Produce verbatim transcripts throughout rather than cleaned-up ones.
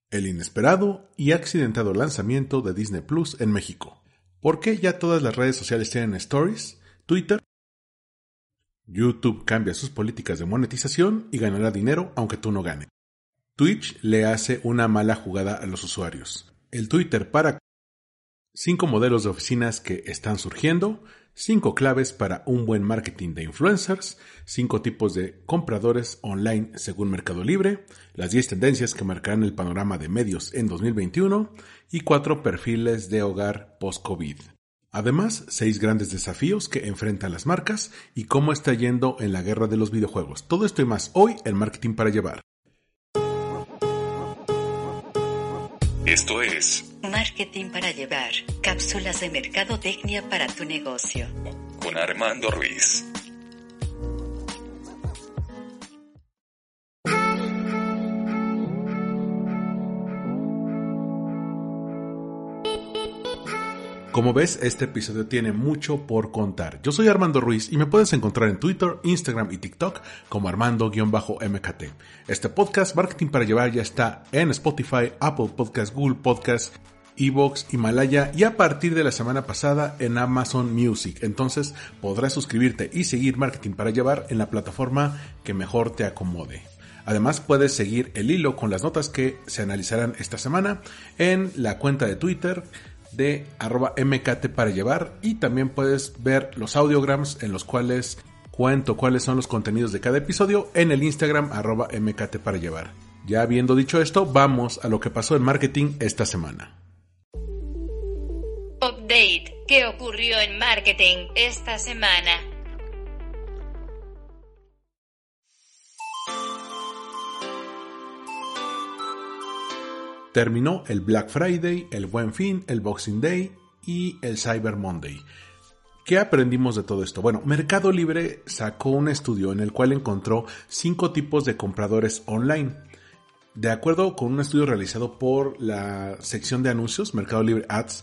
El inesperado y accidentado lanzamiento de Disney Plus en México. ¿Por qué ya todas las redes sociales tienen stories? Twitter. YouTube cambia sus políticas de monetización y ganará dinero aunque tú no ganes. Twitch le hace una mala jugada a los usuarios. El Twitter para cinco modelos de oficinas que están surgiendo, cinco claves para un buen marketing de influencers, cinco tipos de compradores online según Mercado Libre, las diez tendencias que marcarán el panorama de medios en dos mil veintiuno y cuatro perfiles de hogar post-COVID. Además, seis grandes desafíos que enfrentan las marcas y cómo está yendo en la guerra de los videojuegos. Todo esto y más hoy en Marketing para Llevar. Esto es Marketing para Llevar, cápsulas de mercadotecnia para tu negocio. Con Armando Ruiz. Como ves, este episodio tiene mucho por contar. Yo soy Armando Ruiz y me puedes encontrar en Twitter, Instagram y TikTok como Armando-M K T. Este podcast, Marketing para Llevar, ya está en Spotify, Apple Podcasts, Google Podcasts, Evox, Himalaya y a partir de la semana pasada en Amazon Music. Entonces podrás suscribirte y seguir Marketing para Llevar en la plataforma que mejor te acomode. Además puedes seguir el hilo con las notas que se analizarán esta semana en la cuenta de Twitter de arroba mkt para llevar y también puedes ver los audiograms en los cuales cuento cuáles son los contenidos de cada episodio en el Instagram arroba mkt para llevar. Ya habiendo dicho esto, vamos a lo que pasó en marketing esta semana. Update, ¿qué ocurrió en marketing esta semana? Terminó el Black Friday, el Buen Fin, el Boxing Day y el Cyber Monday. ¿Qué aprendimos de todo esto? Bueno, Mercado Libre sacó un estudio en el cual encontró cinco tipos de compradores online. De acuerdo con un estudio realizado por la sección de anuncios, Mercado Libre Ads,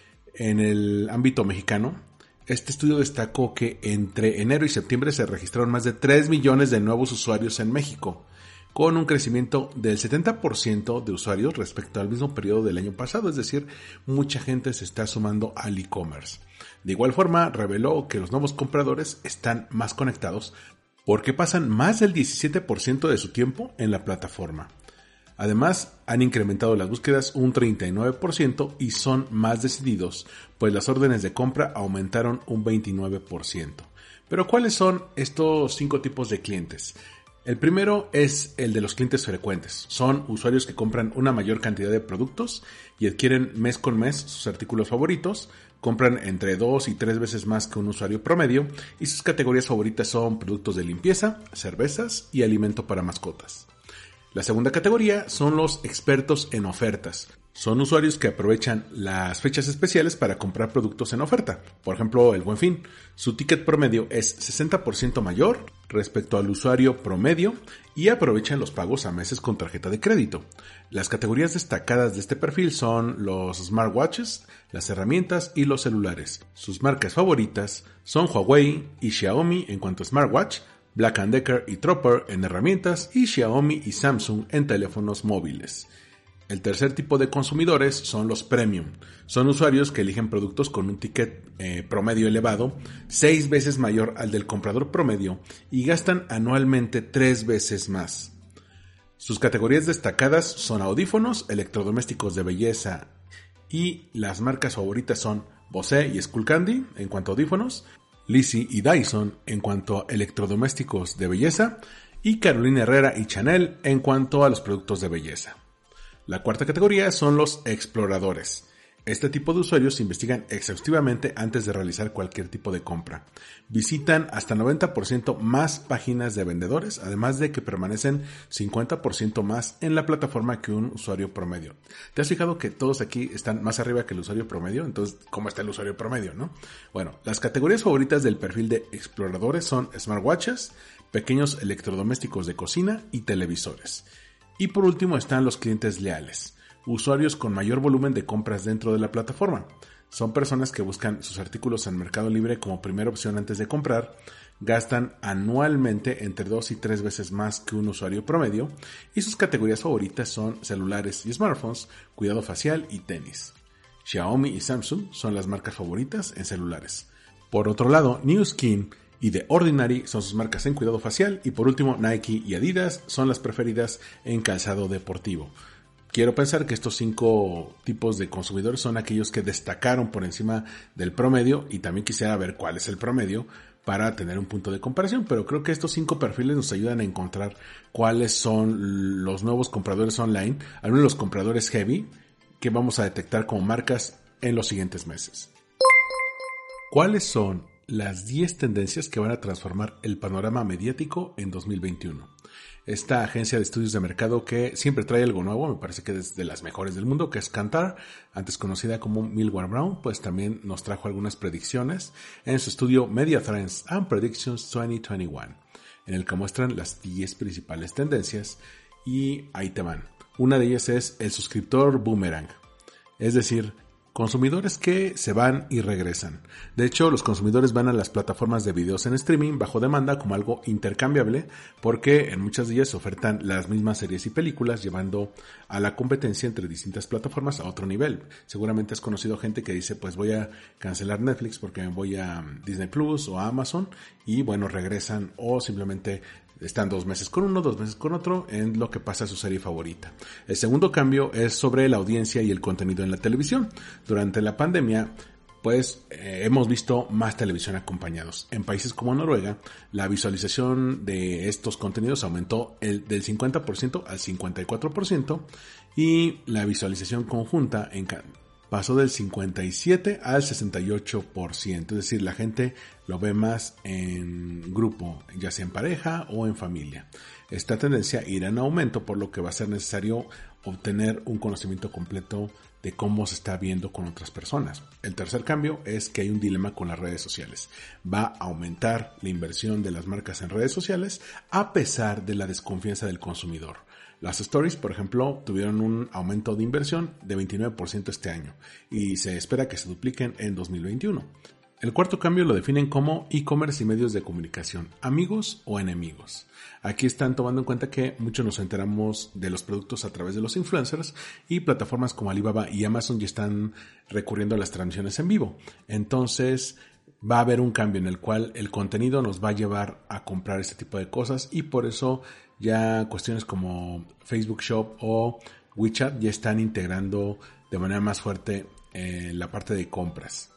en el ámbito mexicano, este estudio destacó que entre enero y septiembre se registraron más de tres millones de nuevos usuarios en México, con un crecimiento del setenta por ciento de usuarios respecto al mismo periodo del año pasado, es decir, mucha gente se está sumando al e-commerce. De igual forma, reveló que los nuevos compradores están más conectados porque pasan más del diecisiete por ciento de su tiempo en la plataforma. Además, han incrementado las búsquedas un treinta y nueve por ciento y son más decididos, pues las órdenes de compra aumentaron un veintinueve por ciento. Pero ¿cuáles son estos cinco tipos de clientes? El primero es el de los clientes frecuentes. Son usuarios que compran una mayor cantidad de productos y adquieren mes con mes sus artículos favoritos, compran entre dos y tres veces más que un usuario promedio y sus categorías favoritas son productos de limpieza, cervezas y alimento para mascotas. La segunda categoría son los expertos en ofertas. Son usuarios que aprovechan las fechas especiales para comprar productos en oferta. Por ejemplo, el Buen Fin. Su ticket promedio es sesenta por ciento mayor respecto al usuario promedio y aprovechan los pagos a meses con tarjeta de crédito. Las categorías destacadas de este perfil son los smartwatches, las herramientas y los celulares. Sus marcas favoritas son Huawei y Xiaomi en cuanto a smartwatch, Black and Decker y Tropper en herramientas y Xiaomi y Samsung en teléfonos móviles. El tercer tipo de consumidores son los premium. Son usuarios que eligen productos con un ticket eh, promedio elevado, seis veces mayor al del comprador promedio y gastan anualmente tres veces más. Sus categorías destacadas son audífonos, electrodomésticos de belleza y las marcas favoritas son Bose y Skullcandy en cuanto a audífonos, Lizzie y Dyson en cuanto a electrodomésticos de belleza y Carolina Herrera y Chanel en cuanto a los productos de belleza. La cuarta categoría son los exploradores. Este tipo de usuarios investigan exhaustivamente antes de realizar cualquier tipo de compra. Visitan hasta noventa por ciento más páginas de vendedores, además de que permanecen cincuenta por ciento más en la plataforma que un usuario promedio. ¿Te has fijado que todos aquí están más arriba que el usuario promedio? Entonces, ¿cómo está el usuario promedio, no? Bueno, las categorías favoritas del perfil de exploradores son smartwatches, pequeños electrodomésticos de cocina y televisores. Y por último están los clientes leales, usuarios con mayor volumen de compras dentro de la plataforma. Son personas que buscan sus artículos en Mercado Libre como primera opción antes de comprar, gastan anualmente entre dos y tres veces más que un usuario promedio y sus categorías favoritas son celulares y smartphones, cuidado facial y tenis. Xiaomi y Samsung son las marcas favoritas en celulares. Por otro lado, Nu Skin y The Ordinary son sus marcas en cuidado facial y por último Nike y Adidas son las preferidas en calzado deportivo. Quiero pensar que estos cinco tipos de consumidores son aquellos que destacaron por encima del promedio y también quisiera ver cuál es el promedio para tener un punto de comparación, pero creo que estos cinco perfiles nos ayudan a encontrar cuáles son los nuevos compradores online, algunos de los compradores heavy que vamos a detectar como marcas en los siguientes meses. ¿Cuáles son las diez tendencias que van a transformar el panorama mediático en dos mil veintiuno? Esta agencia de estudios de mercado que siempre trae algo nuevo, me parece que es de las mejores del mundo, que es Kantar, antes conocida como Millward Brown, pues también nos trajo algunas predicciones en su estudio Media Trends and Predictions dos mil veintiuno, en el que muestran las diez principales tendencias y ahí te van. Una de ellas es el suscriptor boomerang, es decir, consumidores que se van y regresan. De hecho, los consumidores van a las plataformas de videos en streaming bajo demanda como algo intercambiable porque en muchas de ellas se ofertan las mismas series y películas llevando a la competencia entre distintas plataformas a otro nivel. Seguramente has conocido gente que dice pues voy a cancelar Netflix porque me voy a Disney Plus o a Amazon y bueno regresan o simplemente están dos meses con uno, dos meses con otro en lo que pasa a su serie favorita. El segundo cambio es sobre la audiencia y el contenido en la televisión. Durante la pandemia, pues eh, hemos visto más televisión acompañados. En países como Noruega, la visualización de estos contenidos aumentó el, del cincuenta por ciento al cincuenta y cuatro por ciento y la visualización conjunta en pasó del cincuenta y siete al sesenta y ocho por ciento, es decir, la gente lo ve más en grupo, ya sea en pareja o en familia. Esta tendencia irá en aumento, por lo que va a ser necesario obtener un conocimiento completo de cómo se está viendo con otras personas. El tercer cambio es que hay un dilema con las redes sociales. Va a aumentar la inversión de las marcas en redes sociales a pesar de la desconfianza del consumidor. Las stories, por ejemplo, tuvieron un aumento de inversión de veintinueve por ciento este año y se espera que se dupliquen en dos mil veintiuno. El cuarto cambio lo definen como e-commerce y medios de comunicación, amigos o enemigos. Aquí están tomando en cuenta que muchos nos enteramos de los productos a través de los influencers y plataformas como Alibaba y Amazon ya están recurriendo a las transmisiones en vivo. Entonces va a haber un cambio en el cual el contenido nos va a llevar a comprar este tipo de cosas y por eso ya cuestiones como Facebook Shop o WeChat ya están integrando de manera más fuerte eh, la parte de compras.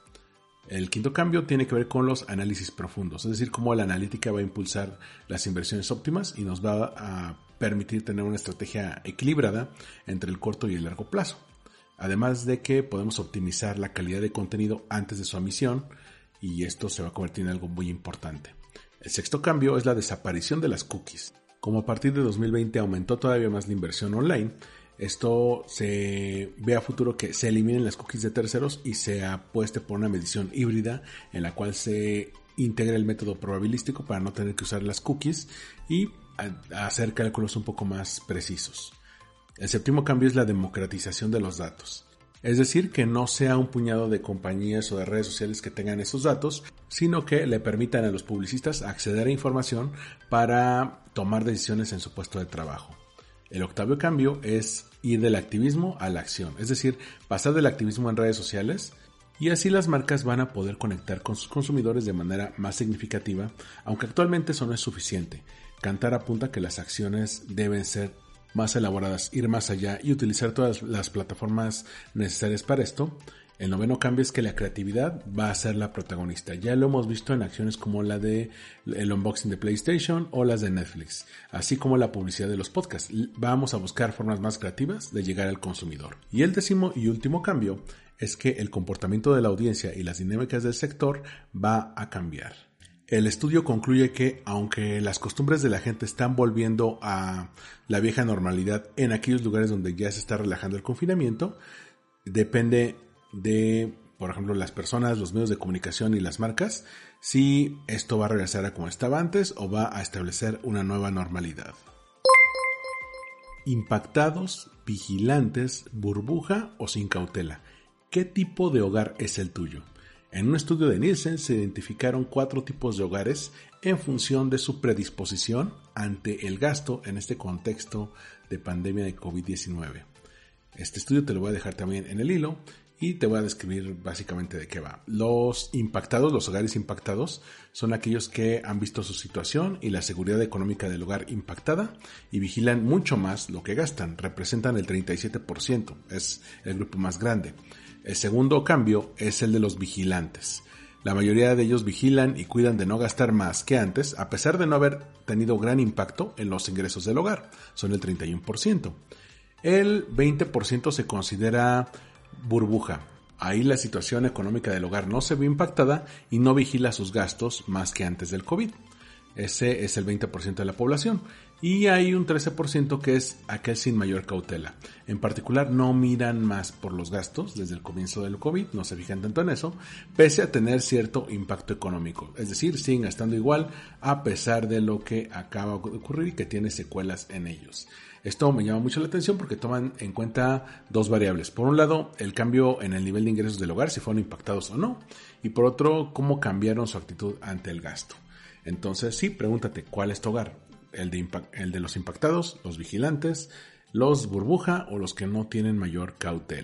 El quinto cambio tiene que ver con los análisis profundos, es decir, cómo la analítica va a impulsar las inversiones óptimas y nos va a permitir tener una estrategia equilibrada entre el corto y el largo plazo. Además de que podemos optimizar la calidad de contenido antes de su emisión y esto se va a convertir en algo muy importante. El sexto cambio es la desaparición de las cookies. Como a partir de dos mil veinte aumentó todavía más la inversión online, esto se ve a futuro que se eliminen las cookies de terceros y se apueste por una medición híbrida en la cual se integra el método probabilístico para no tener que usar las cookies y hacer cálculos un poco más precisos. El séptimo cambio es la democratización de los datos. Es decir, que no sea un puñado de compañías o de redes sociales que tengan esos datos, sino que le permitan a los publicistas acceder a información para tomar decisiones en su puesto de trabajo. El octavo cambio es ir del activismo a la acción, es decir, pasar del activismo en redes sociales y así las marcas van a poder conectar con sus consumidores de manera más significativa, aunque actualmente eso no es suficiente. Kantar apunta que las acciones deben ser más elaboradas, ir más allá y utilizar todas las plataformas necesarias para esto. El noveno cambio es que la creatividad va a ser la protagonista. Ya lo hemos visto en acciones como la de el unboxing de PlayStation o las de Netflix, así como la publicidad de los podcasts. Vamos a buscar formas más creativas de llegar al consumidor. Y el décimo y último cambio es que el comportamiento de la audiencia y las dinámicas del sector va a cambiar. El estudio concluye que, aunque las costumbres de la gente están volviendo a la vieja normalidad en aquellos lugares donde ya se está relajando el confinamiento, depende de, por ejemplo, las personas, los medios de comunicación y las marcas, si esto va a regresar a como estaba antes o va a establecer una nueva normalidad. Impactados, vigilantes, burbuja o sin cautela. ¿Qué tipo de hogar es el tuyo? En un estudio de Nielsen se identificaron cuatro tipos de hogares en función de su predisposición ante el gasto en este contexto de pandemia de covid diecinueve. Este estudio te lo voy a dejar también en el hilo y te voy a describir básicamente de qué va. Los impactados, los hogares impactados, son aquellos que han visto su situación y la seguridad económica del hogar impactada y vigilan mucho más lo que gastan. Representan el treinta y siete por ciento, es el grupo más grande. El segundo cambio es el de los vigilantes. La mayoría de ellos vigilan y cuidan de no gastar más que antes, a pesar de no haber tenido gran impacto en los ingresos del hogar. Son el treinta y uno por ciento. El veinte por ciento se considera burbuja. Ahí la situación económica del hogar no se ve impactada y no vigila sus gastos más que antes del COVID. Ese es el veinte por ciento de la población. Y hay un trece por ciento que es aquel sin mayor cautela. En particular, no miran más por los gastos desde el comienzo del COVID, no se fijan tanto en eso, pese a tener cierto impacto económico. Es decir, siguen gastando igual a pesar de lo que acaba de ocurrir y que tiene secuelas en ellos. Esto me llama mucho la atención porque toman en cuenta dos variables. Por un lado, el cambio en el nivel de ingresos del hogar, si fueron impactados o no. Y por otro, cómo cambiaron su actitud ante el gasto. Entonces, sí, pregúntate, ¿cuál es tu hogar? ¿El de, impact- el de los impactados, los vigilantes, los burbuja o los que no tienen mayor cautela?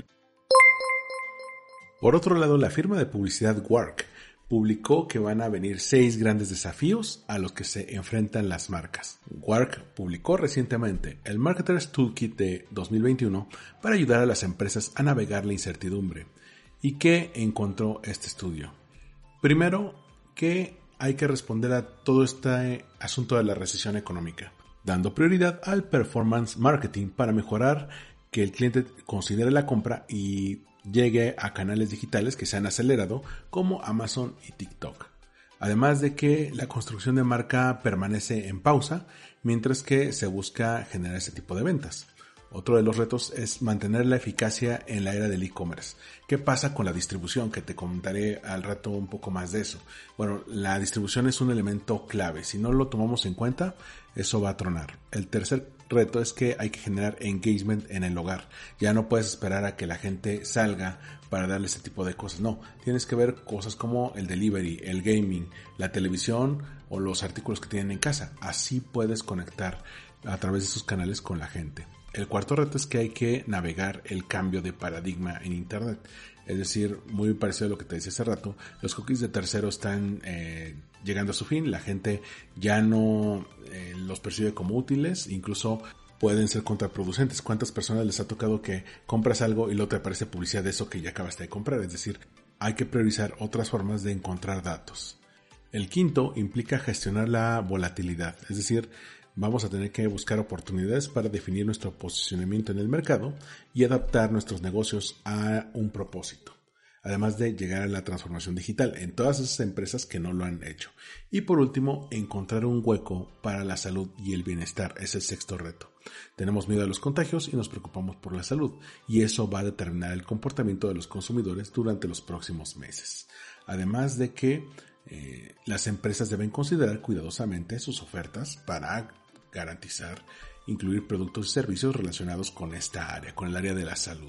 Por otro lado, la firma de publicidad Work publicó que van a venir seis grandes desafíos a los que se enfrentan las marcas. Work publicó recientemente el Marketer's Toolkit de dos mil veintiuno para ayudar a las empresas a navegar la incertidumbre. ¿Y qué encontró este estudio? Primero, que hay que responder a todo este asunto de la recesión económica, dando prioridad al performance marketing para mejorar que el cliente considere la compra y llegue a canales digitales que se han acelerado como Amazon y TikTok. Además de que la construcción de marca permanece en pausa mientras que se busca generar ese tipo de ventas. Otro de los retos es mantener la eficacia en la era del e-commerce. ¿Qué pasa con la distribución? Que te comentaré al rato un poco más de eso. Bueno, la distribución es un elemento clave. Si no lo tomamos en cuenta, eso va a tronar. El tercer reto es que hay que generar engagement en el hogar. Ya no puedes esperar a que la gente salga para darle ese tipo de cosas. No, tienes que ver cosas como el delivery, el gaming, la televisión o los artículos que tienen en casa. Así puedes conectar a través de esos canales con la gente. El cuarto reto es que hay que navegar el cambio de paradigma en Internet. Es decir, muy parecido a lo que te decía hace rato, los cookies de terceros están eh, llegando a su fin. La gente ya no eh, los percibe como útiles, incluso pueden ser contraproducentes. ¿Cuántas personas les ha tocado que compras algo y luego te aparece publicidad de eso que ya acabaste de comprar? Es decir, hay que priorizar otras formas de encontrar datos. El quinto implica gestionar la volatilidad, es decir, vamos a tener que buscar oportunidades para definir nuestro posicionamiento en el mercado y adaptar nuestros negocios a un propósito, además de llegar a la transformación digital en todas esas empresas que no lo han hecho. Y por último, encontrar un hueco para la salud y el bienestar es el sexto reto. Tenemos miedo a los contagios y nos preocupamos por la salud, y eso va a determinar el comportamiento de los consumidores durante los próximos meses. Además de que eh, las empresas deben considerar cuidadosamente sus ofertas para garantizar incluir productos y servicios relacionados con esta área, con el área de la salud.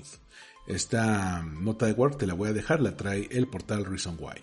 Esta nota de Work te la voy a dejar, la trae el portal Reason Why.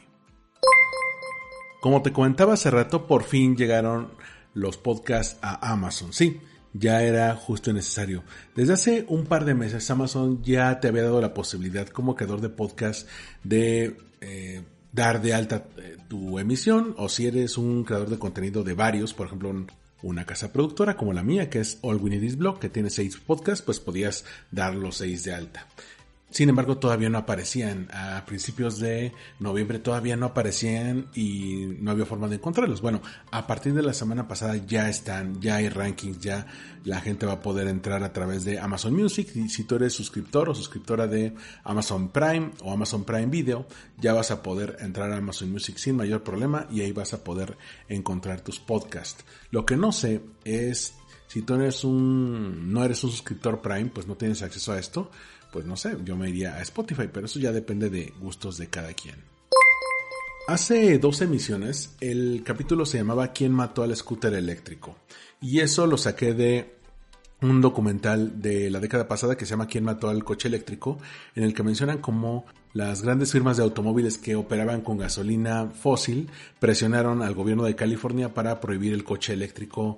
Como te comentaba hace rato, por fin llegaron los podcasts a Amazon. Sí, ya era justo y necesario. Desde hace un par de meses Amazon ya te había dado la posibilidad como creador de podcast de eh, dar de alta eh, tu emisión, o si eres un creador de contenido de varios, por ejemplo un una casa productora como la mía, que es All We Need Is Blog, que tiene seis podcasts, pues podías dar los seis de alta. Sin embargo, todavía no aparecían. A principios de noviembre todavía no aparecían y no había forma de encontrarlos. Bueno, a partir de la semana pasada ya están, ya hay rankings, ya la gente va a poder entrar a través de Amazon Music. Y si tú eres suscriptor o suscriptora de Amazon Prime o Amazon Prime Video, ya vas a poder entrar a Amazon Music sin mayor problema y ahí vas a poder encontrar tus podcasts. Lo que no sé es, si tú eres un, no eres un suscriptor Prime, pues no tienes acceso a esto. Pues no sé, yo me iría a Spotify, pero eso ya depende de gustos de cada quien. Hace dos emisiones, el capítulo se llamaba ¿Quién mató al scooter eléctrico? Y eso lo saqué de un documental de la década pasada que se llama ¿Quién mató al coche eléctrico?, en el que mencionan cómo las grandes firmas de automóviles que operaban con gasolina fósil presionaron al gobierno de California para prohibir el coche eléctrico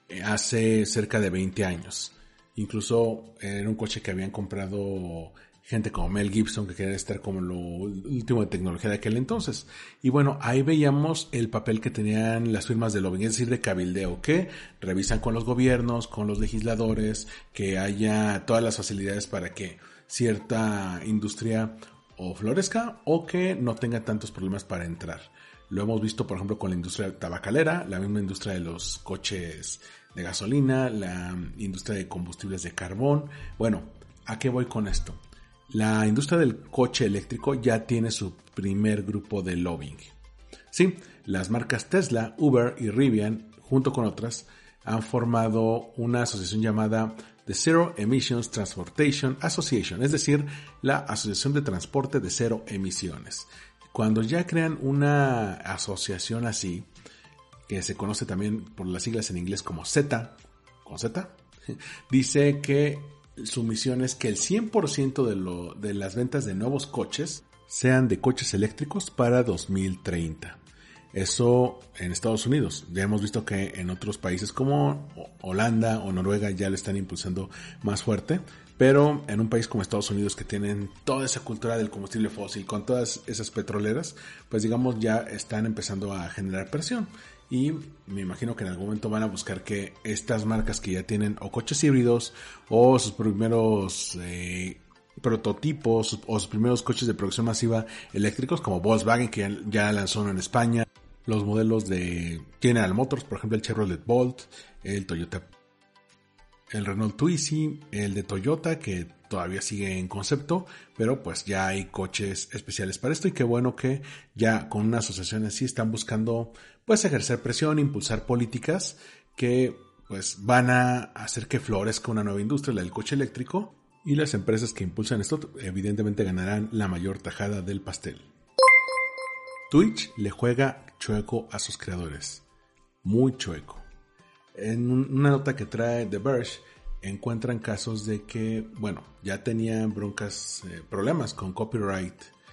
hace cerca de veinte años. Incluso era un coche que habían comprado gente como Mel Gibson, que quería estar como lo último de tecnología de aquel entonces. Y bueno, ahí veíamos el papel que tenían las firmas de lobbying, es decir, de cabildeo, que revisan con los gobiernos, con los legisladores, que haya todas las facilidades para que cierta industria o florezca o que no tenga tantos problemas para entrar. Lo hemos visto, por ejemplo, con la industria tabacalera, la misma industria de los coches de gasolina, la industria de combustibles de carbón. Bueno, ¿a qué voy con esto? La industria del coche eléctrico ya tiene su primer grupo de lobbying. Sí, las marcas Tesla, Uber y Rivian, junto con otras, han formado una asociación llamada The Zero Emissions Transportation Association, es decir, la Asociación de Transporte de Cero Emisiones. Cuando ya crean una asociación así, que se conoce también por las siglas en inglés como Z, con Z, dice que su misión es que el cien por ciento de, lo, de las ventas de nuevos coches sean de coches eléctricos para dos mil treinta. Eso en Estados Unidos. Ya hemos visto que en otros países como Holanda o Noruega ya lo están impulsando más fuerte. Pero en un país como Estados Unidos, que tienen toda esa cultura del combustible fósil con todas esas petroleras, pues digamos ya están empezando a generar presión. Y me imagino que en algún momento van a buscar que estas marcas que ya tienen o coches híbridos o sus primeros eh, prototipos o sus primeros coches de producción masiva eléctricos, como Volkswagen, que ya, ya lanzó uno en España, los modelos de General Motors, por ejemplo el Chevrolet Bolt, el Toyota, el Renault Twizy, el de Toyota, que todavía sigue en concepto, pero pues ya hay coches especiales para esto, y qué bueno que ya con una asociación así están buscando pues ejercer presión, impulsar políticas que pues van a hacer que florezca una nueva industria, la del coche eléctrico, y las empresas que impulsan esto evidentemente ganarán la mayor tajada del pastel. Twitch le juega chueco a sus creadores, muy chueco. En una nota que trae The Verge encuentran casos de que, bueno, ya tenían broncas, eh, problemas con copyright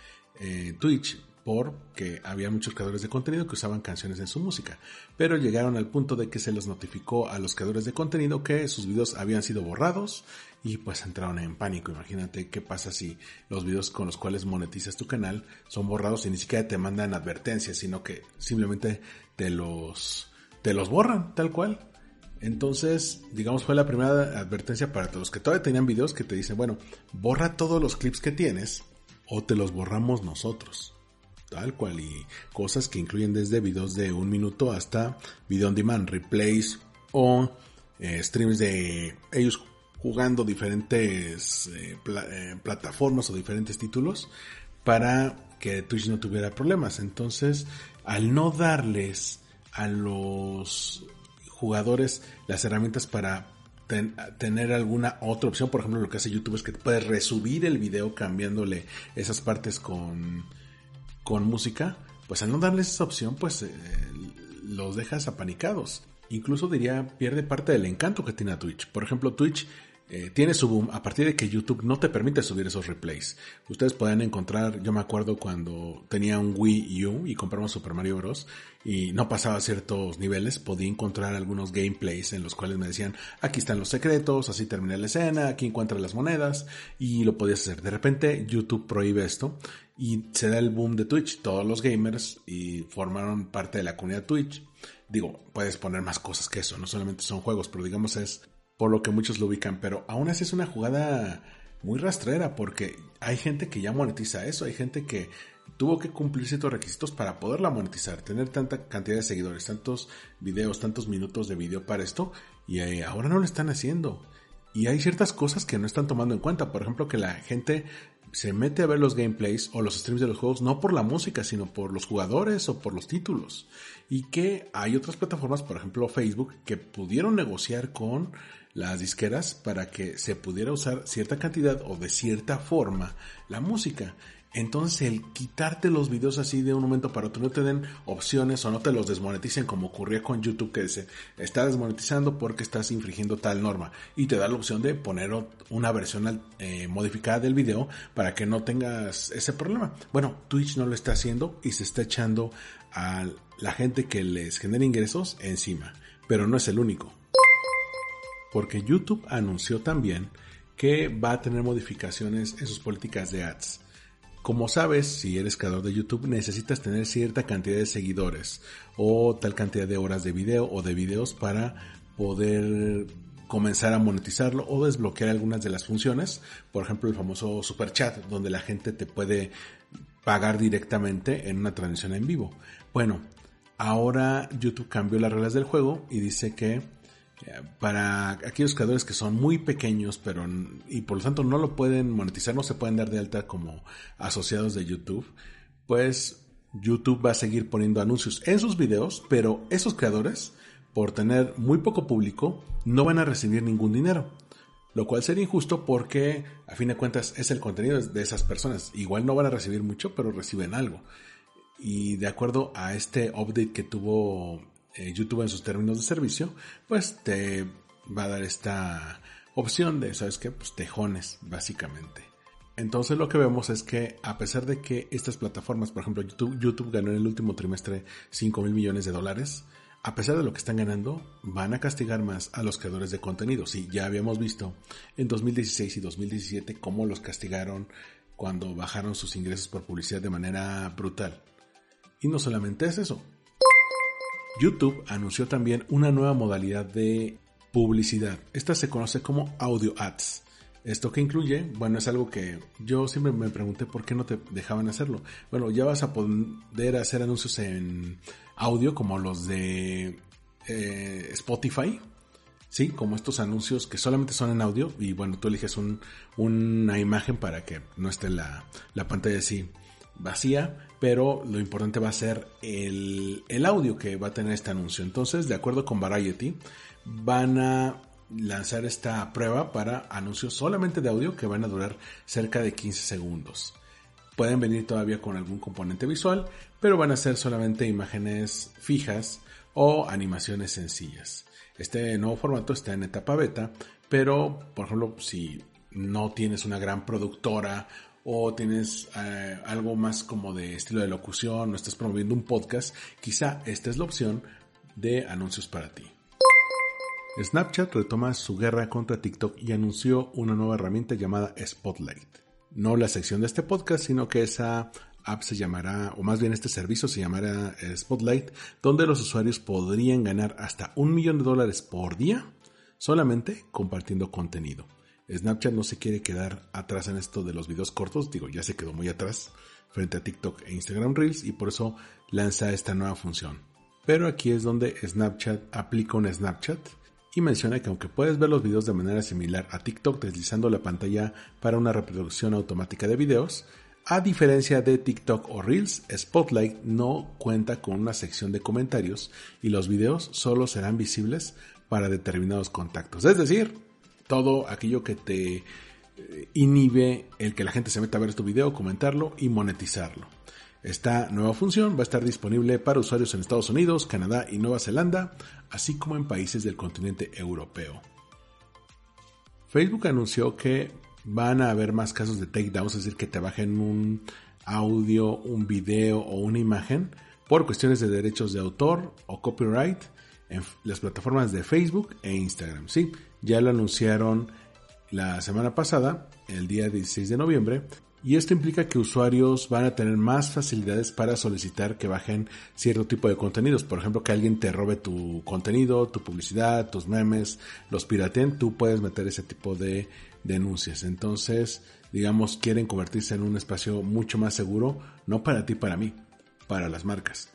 eh, Twitch, porque había muchos creadores de contenido que usaban canciones en su música, pero llegaron al punto de que se les notificó a los creadores de contenido que sus videos habían sido borrados y pues entraron en pánico. Imagínate qué pasa si los videos con los cuales monetizas tu canal son borrados y ni siquiera te mandan advertencias, sino que simplemente te los, te los borran tal cual. Entonces, digamos, fue la primera advertencia para todos los que todavía tenían videos, que te dicen, bueno, borra todos los clips que tienes o te los borramos nosotros. Tal cual, y cosas que incluyen desde videos de un minuto hasta video on demand, replays o eh, streams de ellos jugando diferentes eh, pla- eh, plataformas o diferentes títulos para que Twitch no tuviera problemas. Entonces, al no darles a los jugadores las herramientas para ten, tener alguna otra opción, por ejemplo, lo que hace YouTube es que puedes resubir el video cambiándole esas partes con con música, pues al no darles esa opción, pues eh, los dejas apanicados. Incluso diría, pierde parte del encanto que tiene Twitch. Por ejemplo, Twitch eh, tiene su boom a partir de que YouTube no te permite subir esos replays. Ustedes pueden encontrar, yo me acuerdo cuando tenía un Wii U y compramos Super Mario Bros. Y no pasaba ciertos niveles, podía encontrar algunos gameplays en los cuales me decían, aquí están los secretos, así termina la escena, aquí encuentras las monedas, y lo podías hacer. De repente YouTube prohíbe esto y se da el boom de Twitch. Todos los gamers y formaron parte de la comunidad Twitch. Digo, puedes poner más cosas que eso, no solamente son juegos, pero digamos es por lo que muchos lo ubican. Pero aún así es una jugada muy rastrera, porque hay gente que ya monetiza eso, hay gente que tuvo que cumplir ciertos requisitos para poderla monetizar, tener tanta cantidad de seguidores, tantos videos, tantos minutos de video para esto, y eh, ahora no lo están haciendo. Y hay ciertas cosas que no están tomando en cuenta, por ejemplo, que la gente se mete a ver los gameplays o los streams de los juegos no por la música, sino por los jugadores o por los títulos. Y que hay otras plataformas, por ejemplo Facebook, que pudieron negociar con las disqueras para que se pudiera usar cierta cantidad o de cierta forma la música. Entonces el quitarte los videos así de un momento para otro, no te den opciones o no te los desmoneticen como ocurría con YouTube, que dice, está desmonetizando porque estás infringiendo tal norma, y te da la opción de poner una versión eh, modificada del video para que no tengas ese problema. Bueno, Twitch no lo está haciendo y se está echando a la gente que les genera ingresos encima, pero no es el único. Porque YouTube anunció también que va a tener modificaciones en sus políticas de ads. Como sabes, si eres creador de YouTube, necesitas tener cierta cantidad de seguidores o tal cantidad de horas de video o de videos para poder comenzar a monetizarlo o desbloquear algunas de las funciones. Por ejemplo, el famoso Super Chat, donde la gente te puede pagar directamente en una transmisión en vivo. Bueno, ahora YouTube cambió las reglas del juego y dice que para aquellos creadores que son muy pequeños pero y por lo tanto no lo pueden monetizar, no se pueden dar de alta como asociados de YouTube, pues YouTube va a seguir poniendo anuncios en sus videos, pero esos creadores, por tener muy poco público, no van a recibir ningún dinero, lo cual sería injusto porque a fin de cuentas es el contenido de esas personas. Igual no van a recibir mucho, pero reciben algo, y de acuerdo a este update que tuvo YouTube en sus términos de servicio, pues te va a dar esta opción de, ¿sabes qué? Pues tejones, básicamente. Entonces lo que vemos es que a pesar de que estas plataformas, por ejemplo YouTube, YouTube ganó en el último trimestre cinco mil millones de dólares, a pesar de lo que están ganando, van a castigar más a los creadores de contenido. Sí, ya habíamos visto en dos mil dieciséis y dos mil diecisiete cómo los castigaron cuando bajaron sus ingresos por publicidad de manera brutal. Y no solamente es eso. YouTube anunció también una nueva modalidad de publicidad. Esta se conoce como Audio Ads. ¿Esto qué incluye? Bueno, es algo que yo siempre me pregunté por qué no te dejaban hacerlo. Bueno, ya vas a poder hacer anuncios en audio como los de eh, Spotify. Sí, como estos anuncios que solamente son en audio. Y bueno, tú eliges un, una imagen para que no esté la, la pantalla así vacía, pero lo importante va a ser el, el audio que va a tener este anuncio. Entonces, de acuerdo con Variety, van a lanzar esta prueba para anuncios solamente de audio que van a durar cerca de quince segundos. Pueden venir todavía con algún componente visual, pero van a ser solamente imágenes fijas o animaciones sencillas. Este nuevo formato está en etapa beta, pero por ejemplo, si no tienes una gran productora o tienes eh, algo más como de estilo de locución, o estás promoviendo un podcast, quizá esta es la opción de anuncios para ti. Snapchat retoma su guerra contra TikTok y anunció una nueva herramienta llamada Spotlight. No la sección de este podcast, sino que esa app se llamará, o más bien este servicio se llamará Spotlight, donde los usuarios podrían ganar hasta un millón de dólares por día solamente compartiendo contenido. Snapchat no se quiere quedar atrás en esto de los videos cortos, digo, ya se quedó muy atrás frente a TikTok e Instagram Reels y por eso lanza esta nueva función. Pero aquí es donde Snapchat aplica un Snapchat y menciona que aunque puedes ver los videos de manera similar a TikTok deslizando la pantalla para una reproducción automática de videos, a diferencia de TikTok o Reels, Spotlight no cuenta con una sección de comentarios y los videos solo serán visibles para determinados contactos. Es decir, todo aquello que te inhibe el que la gente se meta a ver tu video, comentarlo y monetizarlo. Esta nueva función va a estar disponible para usuarios en Estados Unidos, Canadá y Nueva Zelanda, así como en países del continente europeo. Facebook anunció que van a haber más casos de takedowns, es decir, que te bajen un audio, un video o una imagen por cuestiones de derechos de autor o copyright en las plataformas de Facebook e Instagram. Sí, ya lo anunciaron la semana pasada, el día dieciséis de noviembre, y esto implica que usuarios van a tener más facilidades para solicitar que bajen cierto tipo de contenidos. Por ejemplo, que alguien te robe tu contenido, tu publicidad, tus memes, los pirateen, tú puedes meter ese tipo de denuncias. Entonces, digamos, quieren convertirse en un espacio mucho más seguro, no para ti, para mí, para las marcas.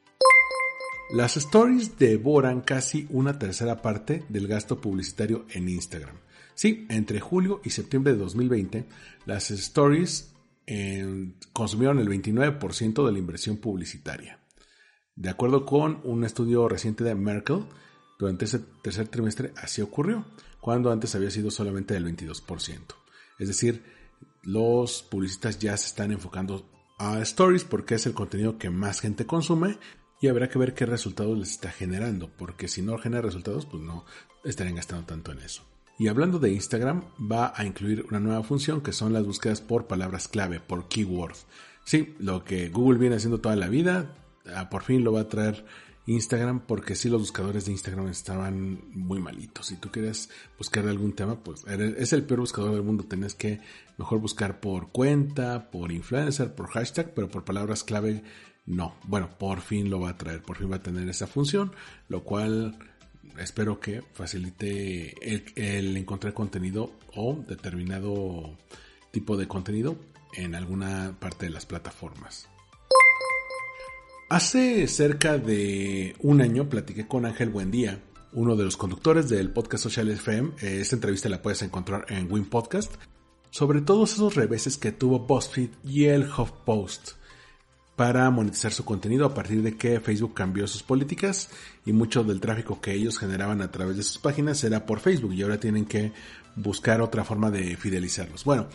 Las stories devoran casi una tercera parte del gasto publicitario en Instagram. Sí, entre julio y septiembre de dos mil veinte, las stories eh, consumieron el veintinueve por ciento de la inversión publicitaria. De acuerdo con un estudio reciente de Merkle, durante ese tercer trimestre así ocurrió. cuando antes había sido solamente del veintidós por ciento. Es decir, los publicistas ya se están enfocando a Stories porque es el contenido que más gente consume y habrá que ver qué resultados les está generando, porque si no genera resultados, pues no estarían gastando tanto en eso. Y hablando de Instagram, va a incluir una nueva función que son las búsquedas por palabras clave, por keywords. Sí, lo que Google viene haciendo toda la vida, por fin lo va a traer Instagram, porque sí, los buscadores de Instagram estaban muy malitos. Si tú quieres buscar algún tema, pues es el peor buscador del mundo. Tenés que mejor buscar por cuenta, por influencer, por hashtag, pero por palabras clave no. Bueno, por fin lo va a traer, por fin va a tener esa función, lo cual espero que facilite el, el encontrar contenido o determinado tipo de contenido en alguna parte de las plataformas. Hace cerca de un año platiqué con Ángel Buendía, uno de los conductores del podcast Social F M. Esta entrevista la puedes encontrar en Win Podcast, sobre todos esos reveses que tuvo BuzzFeed y el HuffPost para monetizar su contenido a partir de que Facebook cambió sus políticas y mucho del tráfico que ellos generaban a través de sus páginas era por Facebook y ahora tienen que buscar otra forma de fidelizarlos. Bueno,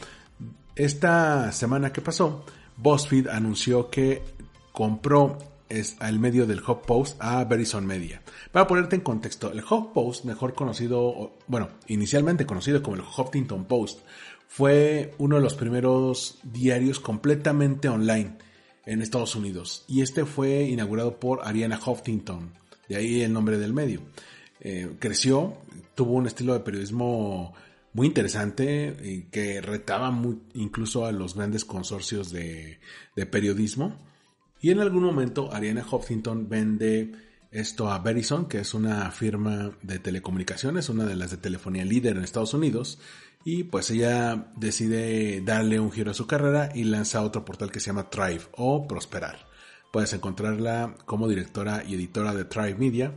esta semana que pasó, BuzzFeed anunció que compró es al medio del HuffPost a Verizon Media. Para ponerte en contexto, el HuffPost, mejor conocido, bueno, inicialmente conocido como el Huffington Post, fue uno de los primeros diarios completamente online en Estados Unidos. Y este fue inaugurado por Arianna Huffington, de ahí el nombre del medio. Eh, creció, tuvo un estilo de periodismo muy interesante y que retaba muy, incluso a los grandes consorcios de, de periodismo. Y en algún momento Arianna Huffington vende esto a Verizon, que es una firma de telecomunicaciones, una de las de telefonía líder en Estados Unidos. Y pues ella decide darle un giro a su carrera y lanza otro portal que se llama Thrive o Prosperar. Puedes encontrarla como directora y editora de Thrive Media.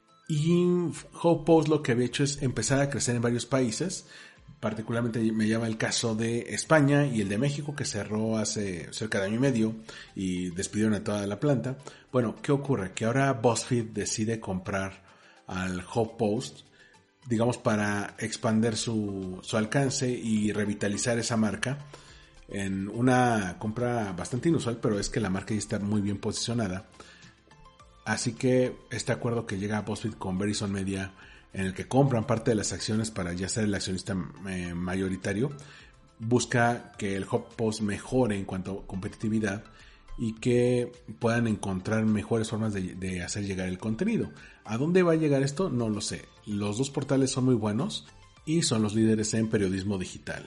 Y HuffPost lo que había hecho es empezar a crecer en varios países. Particularmente me llama el caso de España y el de México, que cerró hace cerca de año y medio y despidieron a toda la planta. Bueno, ¿qué ocurre? Que ahora BuzzFeed decide comprar al HuffPost, digamos, para expandir su, su alcance y revitalizar esa marca en una compra bastante inusual, pero es que la marca ya está muy bien posicionada. Así que este acuerdo que llega a BuzzFeed con Verizon Media, en el que compran parte de las acciones para ya ser el accionista eh, mayoritario, busca que el HuffPost mejore en cuanto a competitividad y que puedan encontrar mejores formas de, de hacer llegar el contenido. ¿A dónde va a llegar esto? No lo sé. Los dos portales son muy buenos y son los líderes en periodismo digital.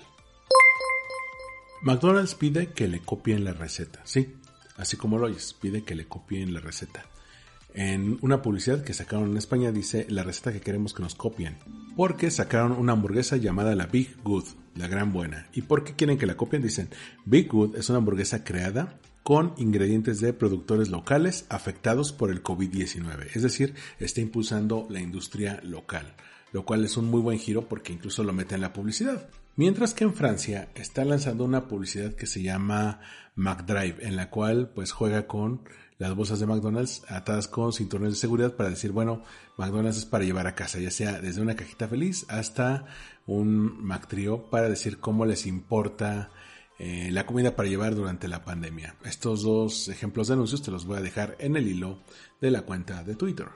McDonald's pide que le copien la receta. Sí, así como lo oyes, pide que le copien la receta. En una publicidad que sacaron en España dice la receta que queremos que nos copien. Porque sacaron una hamburguesa llamada la Big Good, la gran buena. ¿Y por qué quieren que la copien? Dicen, Big Good es una hamburguesa creada con ingredientes de productores locales afectados por el covid diecinueve. Es decir, está impulsando la industria local, lo cual es un muy buen giro porque incluso lo mete en la publicidad. Mientras que en Francia está lanzando una publicidad que se llama McDrive, en la cual pues juega con las bolsas de McDonald's atadas con cinturones de seguridad para decir, bueno, McDonald's es para llevar a casa, ya sea desde una cajita feliz hasta un McTrio, para decir cómo les importa eh, la comida para llevar durante la pandemia. Estos dos ejemplos de anuncios te los voy a dejar en el hilo de la cuenta de Twitter.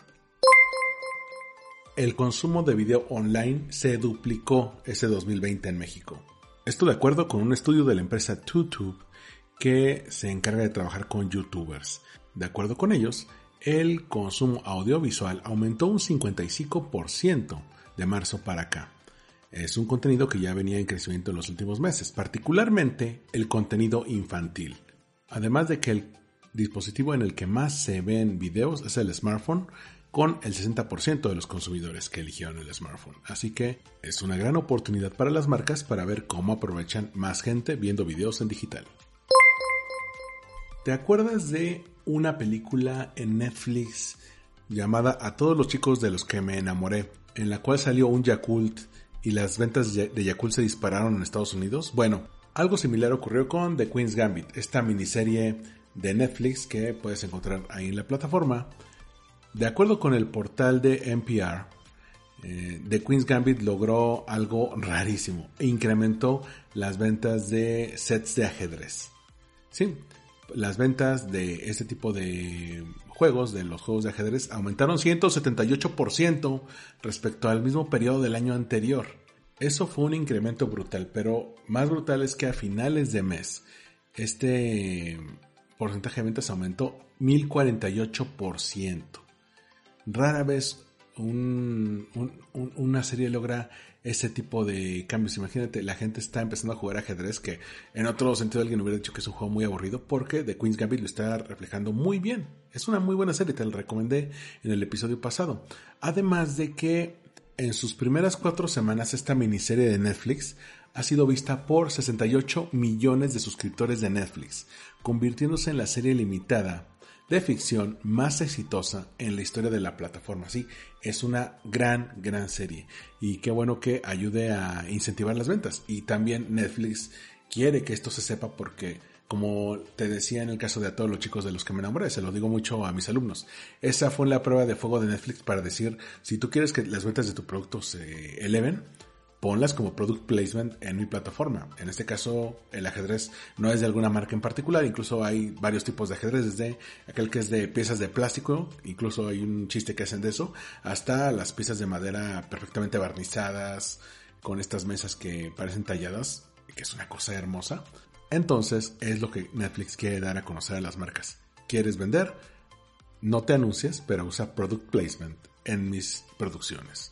El consumo de video online se duplicó ese dos mil veinte en México. Esto de acuerdo con un estudio de la empresa TuTube que se encarga de trabajar con youtubers. De acuerdo con ellos, el consumo audiovisual aumentó un cincuenta y cinco por ciento de marzo para acá. Es un contenido que ya venía en crecimiento en los últimos meses, particularmente el contenido infantil. Además de que el dispositivo en el que más se ven videos es el smartphone, con el sesenta por ciento de los consumidores que eligieron el smartphone. Así que es una gran oportunidad para las marcas para ver cómo aprovechan más gente viendo videos en digital. ¿Te acuerdas de una película en Netflix llamada A todos los chicos de los que me enamoré, en la cual salió un Yakult y las ventas de Yakult se dispararon en Estados Unidos? Bueno, algo similar ocurrió con The Queen's Gambit, esta miniserie de Netflix que puedes encontrar ahí en la plataforma. De acuerdo con el portal de N P R, eh, The Queen's Gambit logró algo rarísimo. Incrementó las ventas de sets de ajedrez. Sí, las ventas de este tipo de juegos, de los juegos de ajedrez, aumentaron ciento setenta y ocho por ciento respecto al mismo periodo del año anterior. Eso fue un incremento brutal, pero más brutal es que a finales de mes este porcentaje de ventas aumentó mil cuarenta y ocho por ciento. Rara vez un, un, un, una serie logra ese tipo de cambios. Imagínate, la gente está empezando a jugar ajedrez, que en otro sentido alguien hubiera dicho que es un juego muy aburrido, porque The Queen's Gambit lo está reflejando muy bien. Es una muy buena serie, te la recomendé en el episodio pasado. Además de que en sus primeras cuatro semanas esta miniserie de Netflix ha sido vista por sesenta y ocho millones de suscriptores de Netflix, convirtiéndose en la serie limitada de ficción más exitosa en la historia de la plataforma. Sí, es una gran, gran serie. Y qué bueno que ayude a incentivar las ventas. Y también Netflix quiere que esto se sepa porque, como te decía en el caso de A todos los chicos de los que me enamoré, se lo digo mucho a mis alumnos, esa fue la prueba de fuego de Netflix para decir, si tú quieres que las ventas de tu producto se eleven, ponlas como product placement en mi plataforma. En este caso, el ajedrez no es de alguna marca en particular, incluso hay varios tipos de ajedrez, desde aquel que es de piezas de plástico, incluso hay un chiste que hacen de eso, hasta las piezas de madera perfectamente barnizadas, con estas mesas que parecen talladas, que es una cosa hermosa. Entonces, es lo que Netflix quiere dar a conocer a las marcas. ¿Quieres vender? No te anuncies, pero usa product placement en mis producciones.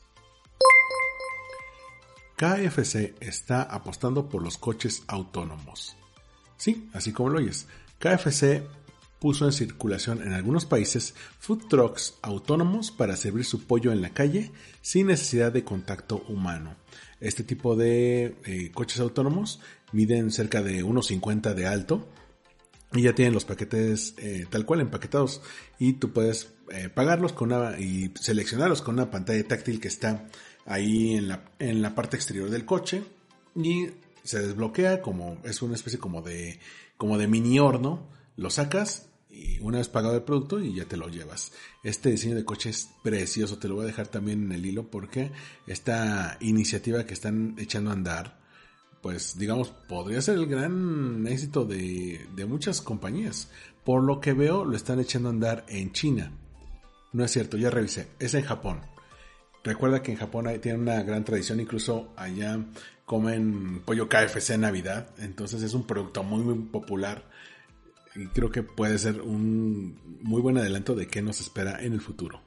K F C está apostando por los coches autónomos. Sí, así como lo oyes. K F C puso en circulación en algunos países food trucks autónomos para servir su pollo en la calle sin necesidad de contacto humano. Este tipo de eh, coches autónomos miden cerca de uno cincuenta de alto y ya tienen los paquetes eh, tal cual empaquetados, y tú puedes eh, pagarlos con una, y seleccionarlos con una pantalla táctil que está ahí en la, en la parte exterior del coche, y se desbloquea como, es una especie como de, como de mini horno, lo sacas y una vez pagado el producto y ya te lo llevas. Este diseño de coche es precioso, te lo voy a dejar también en el hilo porque esta iniciativa que están echando a andar, pues digamos, podría ser el gran éxito de, de muchas compañías. Por lo que veo, lo están echando a andar en China. No es cierto, ya revisé, es en Japón. Recuerda que en Japón hay, tienen una gran tradición, incluso allá comen pollo K F C en Navidad, entonces es un producto muy muy popular y creo que puede ser un muy buen adelanto de qué nos espera en el futuro.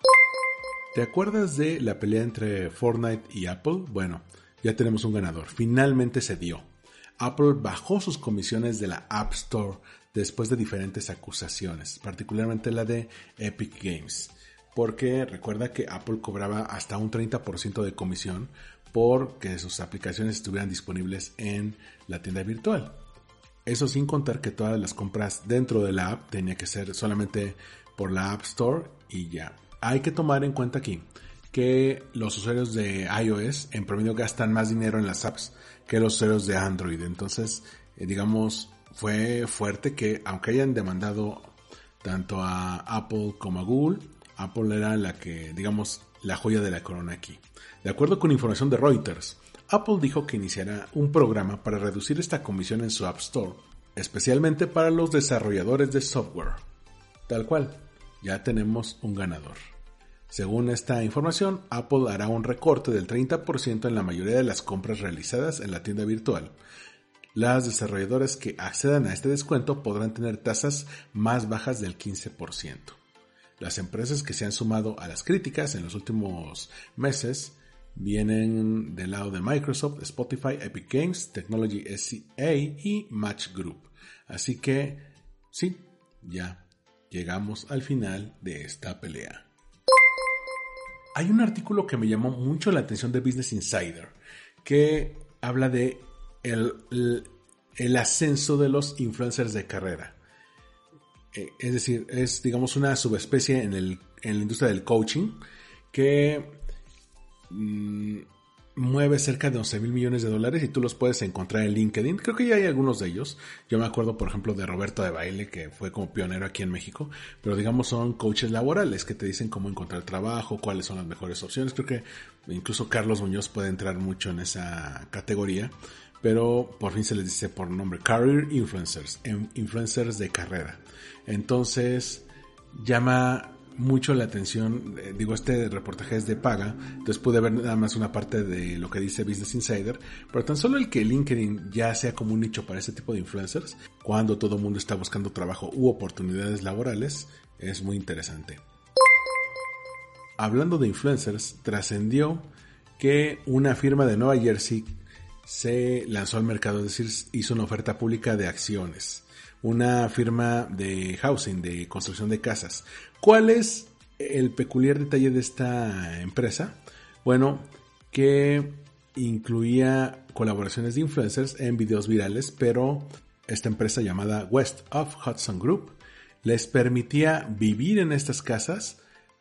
¿Te acuerdas de la pelea entre Fortnite y Apple? Bueno, ya tenemos un ganador, finalmente se dio. Apple bajó sus comisiones de la App Store después de diferentes acusaciones, particularmente la de Epic Games. Porque recuerda que Apple cobraba hasta un treinta por ciento de comisión por que sus aplicaciones estuvieran disponibles en la tienda virtual. Eso sin contar que todas las compras dentro de la app tenía que ser solamente por la App Store y ya. Hay que tomar en cuenta aquí que los usuarios de iOS en promedio gastan más dinero en las apps que los usuarios de Android. Entonces, eh, digamos, fue fuerte que aunque hayan demandado tanto a Apple como a Google, Apple era la que, digamos, la joya de la corona aquí. De acuerdo con información de Reuters, Apple dijo que iniciará un programa para reducir esta comisión en su App Store, especialmente para los desarrolladores de software. Tal cual, ya tenemos un ganador. Según esta información, Apple hará un recorte del treinta por ciento en la mayoría de las compras realizadas en la tienda virtual. Las desarrolladoras que accedan a este descuento podrán tener tasas más bajas del quince por ciento. Las empresas que se han sumado a las críticas en los últimos meses vienen del lado de Microsoft, Spotify, Epic Games, Technology S A y Match Group. Así que, sí, ya llegamos al final de esta pelea. Hay un artículo que me llamó mucho la atención de Business Insider que habla de el, el, el ascenso de los influencers de carrera. Es decir, es digamos una subespecie en, el, en la industria del coaching que mmm, mueve cerca de once mil millones de dólares y tú los puedes encontrar en LinkedIn. Creo que ya hay algunos de ellos. Yo me acuerdo, por ejemplo, de Roberto de Baile, que fue como pionero aquí en México. Pero digamos son coaches laborales que te dicen cómo encontrar trabajo, cuáles son las mejores opciones. Creo que incluso Carlos Muñoz puede entrar mucho en esa categoría. Pero por fin se les dice por nombre Career Influencers, influencers de carrera. Entonces llama mucho la atención, eh, digo, este reportaje es de paga, entonces pude ver nada más una parte de lo que dice Business Insider, pero tan solo el que LinkedIn ya sea como un nicho para este tipo de influencers, cuando todo el mundo está buscando trabajo u oportunidades laborales, es muy interesante. Hablando de influencers, trascendió que una firma de Nueva Jersey se lanzó al mercado, es decir, hizo una oferta pública de acciones. Una firma de housing, de construcción de casas. ¿Cuál es el peculiar detalle de esta empresa? Bueno, que incluía colaboraciones de influencers en videos virales, pero esta empresa llamada West of Hudson Group les permitía vivir en estas casas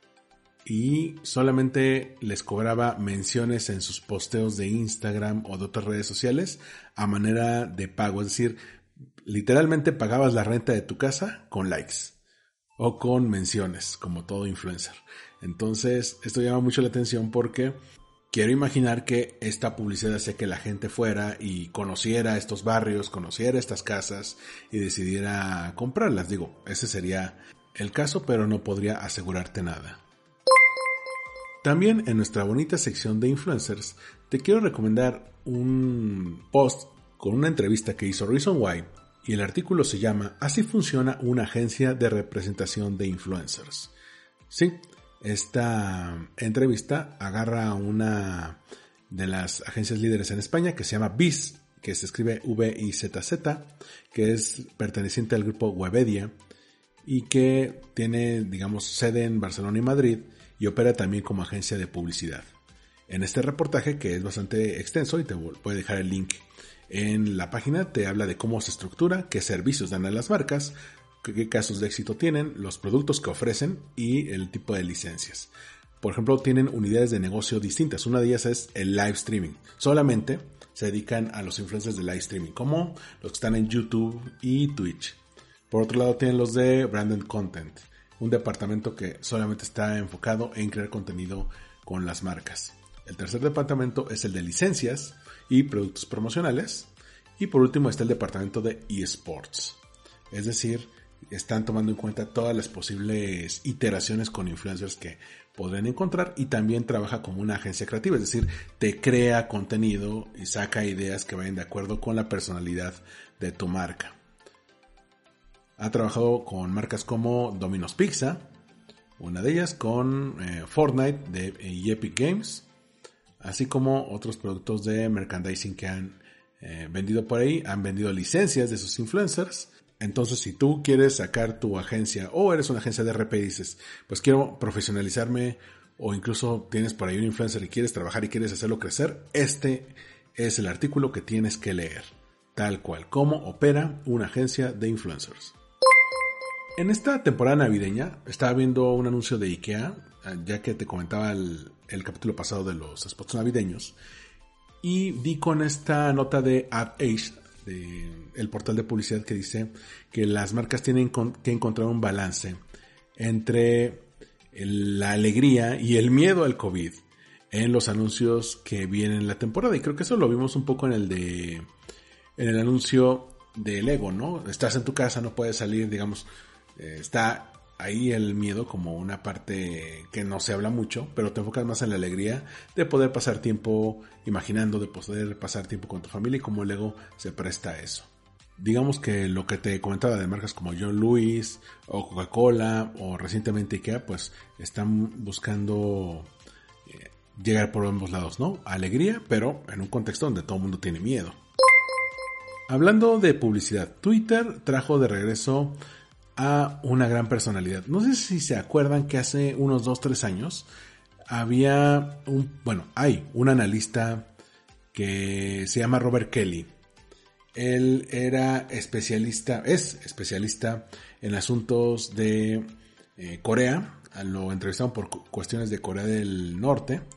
y solamente les cobraba menciones en sus posteos de Instagram o de otras redes sociales a manera de pago, es decir, literalmente pagabas la renta de tu casa con likes o con menciones, como todo influencer. Entonces, esto llama mucho la atención porque quiero imaginar que esta publicidad hacía que la gente fuera y conociera estos barrios, conociera estas casas y decidiera comprarlas. Digo, ese sería el caso, pero no podría asegurarte nada. También en nuestra bonita sección de influencers, te quiero recomendar un post con una entrevista que hizo Reason Why. Y el artículo se llama Así funciona una agencia de representación de influencers. Sí, esta entrevista agarra a una de las agencias líderes en España que se llama Viz, que se escribe V I Z Z, que es perteneciente al grupo Webedia y que tiene, digamos, sede en Barcelona y Madrid y opera también como agencia de publicidad. En este reportaje, que es bastante extenso y te voy a dejar el link en la página, te habla de cómo se estructura, qué servicios dan a las marcas, qué casos de éxito tienen, los productos que ofrecen y el tipo de licencias. Por ejemplo, tienen unidades de negocio distintas. Una de ellas es el live streaming. Solamente se dedican a los influencers de live streaming, como los que están en YouTube y Twitch. Por otro lado, tienen los de branded content, un departamento que solamente está enfocado en crear contenido con las marcas. El tercer departamento es el de licencias y productos promocionales. Y por último está el departamento de eSports. Es decir, están tomando en cuenta todas las posibles iteraciones con influencers que podrán encontrar y también trabaja como una agencia creativa. Es decir, te crea contenido y saca ideas que vayan de acuerdo con la personalidad de tu marca. Ha trabajado con marcas como Domino's Pizza, una de ellas con eh, Fortnite de, y Epic Games, así como otros productos de merchandising que han eh, vendido por ahí, han vendido licencias de sus influencers. Entonces, si tú quieres sacar tu agencia o eres una agencia de R P y dices, pues quiero profesionalizarme, o incluso tienes por ahí un influencer y quieres trabajar y quieres hacerlo crecer, este es el artículo que tienes que leer, tal cual, cómo opera una agencia de influencers. En esta temporada navideña estaba viendo un anuncio de IKEA, ya que te comentaba el, el capítulo pasado de los spots navideños, y di con esta nota de AdAge, de el portal de publicidad, que dice que las marcas tienen que encontrar un balance entre el, la alegría y el miedo al COVID en los anuncios que vienen en la temporada, y creo que eso lo vimos un poco en el de en el anuncio de Lego, ¿no? Estás en tu casa, no puedes salir, digamos, eh, está ahí el miedo como una parte que no se habla mucho, pero te enfocas más en la alegría de poder pasar tiempo imaginando, de poder pasar tiempo con tu familia, y como Lego se presta a eso. Digamos que lo que te comentaba de marcas como John Lewis o Coca-Cola o recientemente IKEA, pues están buscando eh, llegar por ambos lados, ¿no? Alegría, pero en un contexto donde todo el mundo tiene miedo. Hablando de publicidad, Twitter trajo de regreso a una gran personalidad. No sé si se acuerdan que hace unos dos tres años había un, bueno, hay un analista que se llama Robert Kelly. Él era especialista, es especialista en asuntos de eh, Corea. Lo entrevistaron por cuestiones de Corea del Norte.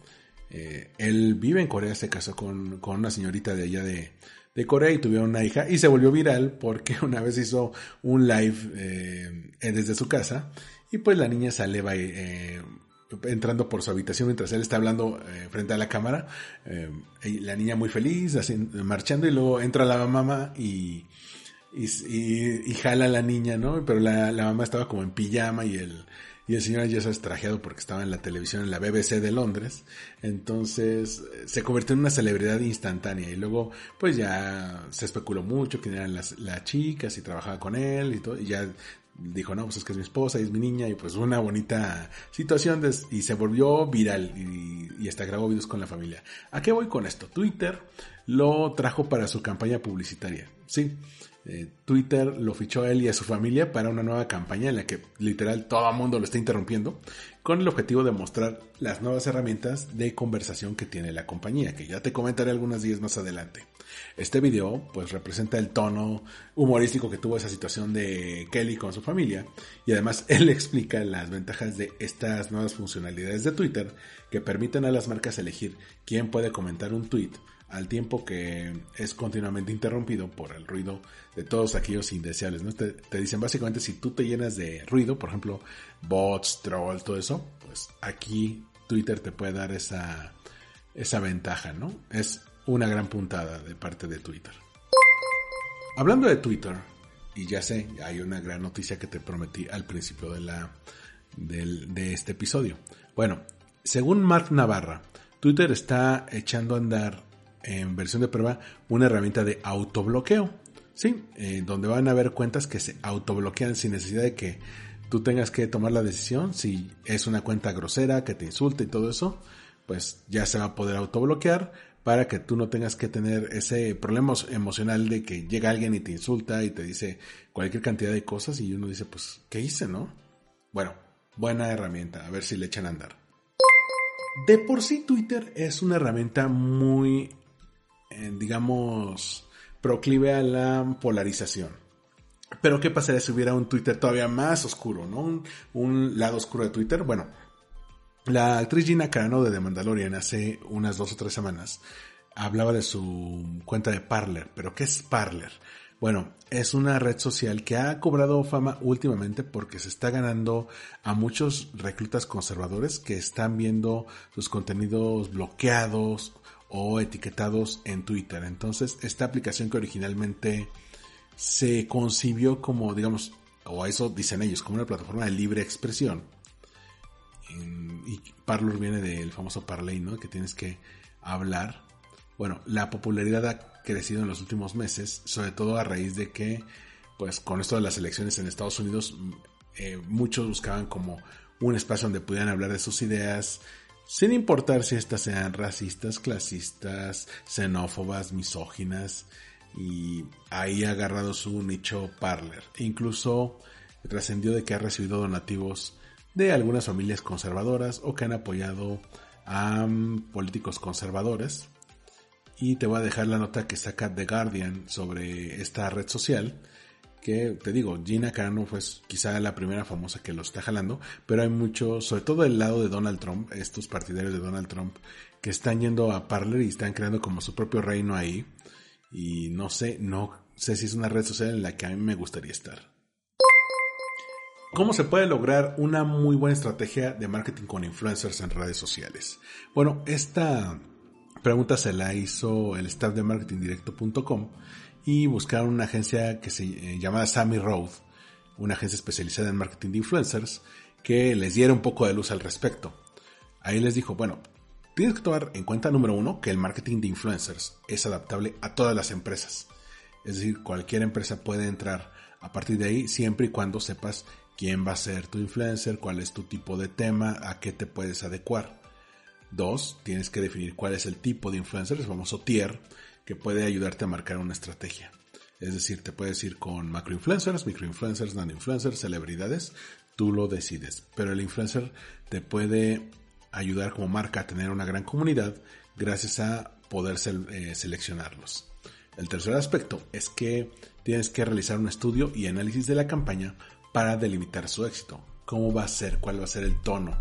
Eh, él vive en Corea, se casó con, con una señorita de allá de, de Corea y tuvieron una hija y se volvió viral porque una vez hizo un live eh, desde su casa y pues la niña sale eh, entrando por su habitación mientras él está hablando eh, frente a la cámara, eh, y la niña muy feliz, así, marchando, y luego entra la mamá y, y, y, y jala a la niña, ¿no? Pero la, la mamá estaba como en pijama y el, y el señor ya se ha trajeado porque estaba en la televisión en la B B C de Londres. Entonces se convirtió en una celebridad instantánea y luego pues ya se especuló mucho quién eran las, las chicas y trabajaba con él y todo, y ya dijo, no, pues es que es mi esposa y es mi niña, y pues una bonita situación de, y se volvió viral y, y hasta grabó videos con la familia. ¿A qué voy con esto? Twitter lo trajo para su campaña publicitaria, sí. Eh, Twitter lo fichó a él y a su familia para una nueva campaña en la que literal todo el mundo lo está interrumpiendo, con el objetivo de mostrar las nuevas herramientas de conversación que tiene la compañía, que ya te comentaré algunos días más adelante. Este video pues representa el tono humorístico que tuvo esa situación de Kelly con su familia, y además él explica las ventajas de estas nuevas funcionalidades de Twitter que permiten a las marcas elegir quién puede comentar un tweet al tiempo que es continuamente interrumpido por el ruido de todos aquellos indeseables, ¿no? Te, te dicen básicamente, si tú te llenas de ruido, por ejemplo, bots, trolls, todo eso, pues aquí Twitter te puede dar esa, esa ventaja, ¿no? Es una gran puntada de parte de Twitter. Hablando de Twitter, y ya sé, hay una gran noticia que te prometí al principio de, la, de, de este episodio. Bueno, según Mark Navarra, Twitter está echando a andar en versión de prueba una herramienta de autobloqueo, sí, eh, donde van a haber cuentas que se autobloquean sin necesidad de que tú tengas que tomar la decisión. Si es una cuenta grosera que te insulta y todo eso, pues ya se va a poder autobloquear para que tú no tengas que tener ese problema emocional de que llega alguien y te insulta y te dice cualquier cantidad de cosas y uno dice, pues, ¿qué hice, no? Bueno, buena herramienta, a ver si le echan a andar. De por sí Twitter es una herramienta muy, eh, digamos, proclive a la polarización. Pero ¿qué pasaría si hubiera un Twitter todavía más oscuro, ¿no? Un, un lado oscuro de Twitter. Bueno, la actriz Gina Carano de The Mandalorian hace unas dos o tres semanas hablaba de su cuenta de Parler. ¿Pero qué es Parler? Bueno, es una red social que ha cobrado fama últimamente porque se está ganando a muchos reclutas conservadores que están viendo sus contenidos bloqueados o etiquetados en Twitter. Entonces, esta aplicación que originalmente se concibió como, digamos, o eso dicen ellos, como una plataforma de libre expresión. Y Parler viene del famoso Parley, ¿no? Que tienes que hablar. Bueno, la popularidad ha crecido en los últimos meses, sobre todo a raíz de que, pues, con esto de las elecciones en Estados Unidos, eh, muchos buscaban como un espacio donde pudieran hablar de sus ideas, sin importar si estas sean racistas, clasistas, xenófobas, misóginas, y ahí ha agarrado su nicho Parler. E incluso trascendió de que ha recibido donativos de algunas familias conservadoras o que han apoyado a um, políticos conservadores. Y te voy a dejar la nota que saca The Guardian sobre esta red social, que te digo, Gina Carano fue quizá la primera famosa que lo está jalando, pero hay muchos, sobre todo del lado de Donald Trump, estos partidarios de Donald Trump, que están yendo a Parler y están creando como su propio reino ahí. Y no sé, no sé si es una red social en la que a mí me gustaría estar. ¿Cómo se puede lograr una muy buena estrategia de marketing con influencers en redes sociales? Bueno, esta pregunta se la hizo el staff de marketing directo punto com y buscaron una agencia que se eh, llamaba Sammy Road, una agencia especializada en marketing de influencers, que les diera un poco de luz al respecto. Ahí les dijo, bueno, tienes que tomar en cuenta, número uno, que el marketing de influencers es adaptable a todas las empresas. Es decir, cualquier empresa puede entrar a partir de ahí, siempre y cuando sepas quién va a ser tu influencer, cuál es tu tipo de tema, a qué te puedes adecuar. Dos, tienes que definir cuál es el tipo de influencer, el famoso tier, que puede ayudarte a marcar una estrategia. Es decir, te puedes ir con macroinfluencers, microinfluencers, nanoinfluencers, celebridades, tú lo decides. Pero el influencer te puede ayudar como marca a tener una gran comunidad gracias a poder eh, seleccionarlos. El tercer aspecto es que tienes que realizar un estudio y análisis de la campaña para delimitar su éxito. ¿Cómo va a ser? ¿Cuál va a ser el tono?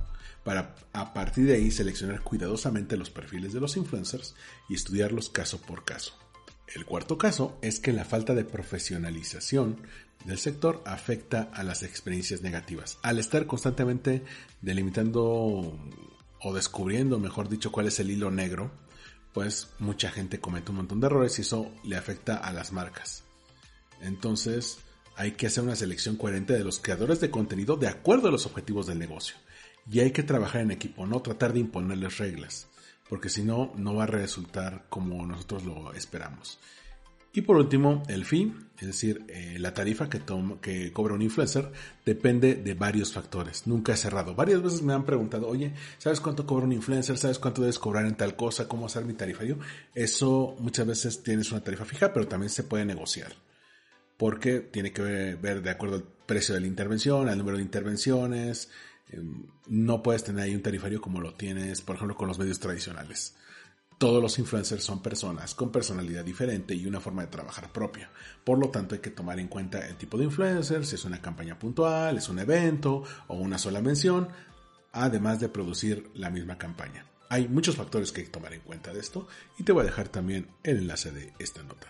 para a partir de ahí seleccionar cuidadosamente los perfiles de los influencers y estudiarlos caso por caso. El cuarto caso es que la falta de profesionalización del sector afecta a las experiencias negativas. Al estar constantemente delimitando o descubriendo, mejor dicho, cuál es el hilo negro, pues mucha gente comete un montón de errores y eso le afecta a las marcas. Entonces hay que hacer una selección coherente de los creadores de contenido de acuerdo a los objetivos del negocio. Y hay que trabajar en equipo, no tratar de imponerles reglas, porque si no, no va a resultar como nosotros lo esperamos. Y por último, el fee, es decir, eh, la tarifa que, toma, que cobra un influencer, depende de varios factores, nunca es cerrado. Varias veces me han preguntado, oye, ¿sabes cuánto cobra un influencer? ¿Sabes cuánto debes cobrar en tal cosa? ¿Cómo hacer mi tarifario? Eso muchas veces tienes una tarifa fija, pero también se puede negociar, porque tiene que ver, ver de acuerdo al precio de la intervención, al número de intervenciones. No puedes tener ahí un tarifario como lo tienes, por ejemplo, con los medios tradicionales. Todos los influencers son personas con personalidad diferente y una forma de trabajar propia. Por lo tanto, hay que tomar en cuenta el tipo de influencer, si es una campaña puntual, es un evento o una sola mención, además de producir la misma campaña. Hay muchos factores que hay que tomar en cuenta de esto y te voy a dejar también el enlace de esta nota.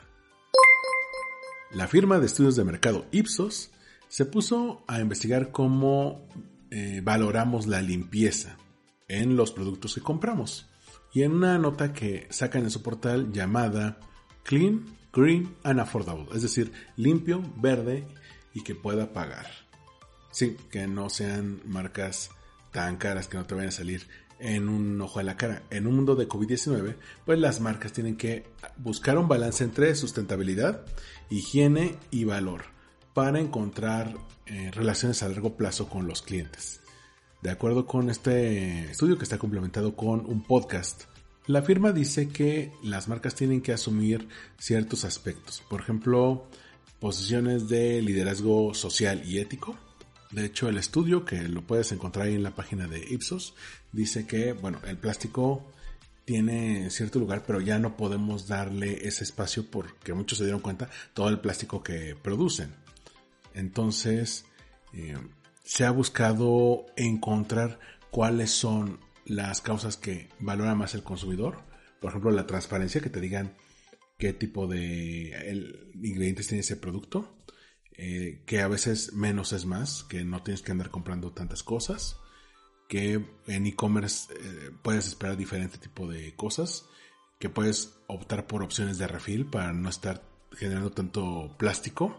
La firma de estudios de mercado Ipsos se puso a investigar cómo Eh, valoramos la limpieza en los productos que compramos. Y en una nota que sacan en su portal llamada Clean, Green and Affordable, es decir, limpio, verde y que pueda pagar. Sí, que no sean marcas tan caras que no te vayan a salir en un ojo de la cara. En un mundo de covid diecinueve, pues las marcas tienen que buscar un balance entre sustentabilidad, higiene y valor para encontrar eh, relaciones a largo plazo con los clientes. De acuerdo con este estudio que está complementado con un podcast, la firma dice que las marcas tienen que asumir ciertos aspectos. Por ejemplo, posiciones de liderazgo social y ético. De hecho, el estudio, que lo puedes encontrar ahí en la página de Ipsos, dice que, bueno, el plástico tiene cierto lugar, pero ya no podemos darle ese espacio porque muchos se dieron cuenta todo el plástico que producen. Entonces, eh, se ha buscado encontrar cuáles son las causas que valora más el consumidor. Por ejemplo, la transparencia, que te digan qué tipo de el, ingredientes tiene ese producto. Eh, que a veces menos es más, que no tienes que andar comprando tantas cosas. Que en e-commerce eh, puedes esperar diferente tipo de cosas. Que puedes optar por opciones de refill para no estar generando tanto plástico.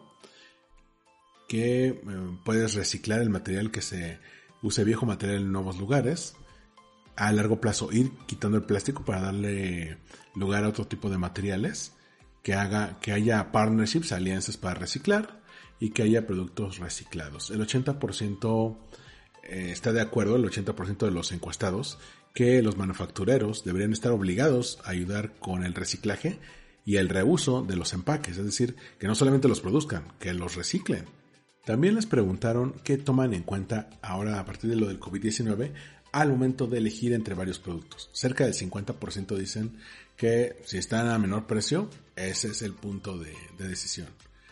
Que eh, puedes reciclar el material que se use viejo material en nuevos lugares. A largo plazo ir quitando el plástico para darle lugar a otro tipo de materiales. Que haga, que haya partnerships, alianzas para reciclar y que haya productos reciclados. El ochenta por ciento eh, está de acuerdo, el ochenta por ciento de los encuestados, que los manufactureros deberían estar obligados a ayudar con el reciclaje y el reuso de los empaques. Es decir, que no solamente los produzcan, que los reciclen. También les preguntaron qué toman en cuenta ahora a partir de lo del covid diecinueve al momento de elegir entre varios productos. Cerca del cincuenta por ciento dicen que si están a menor precio, ese es el punto de, de decisión.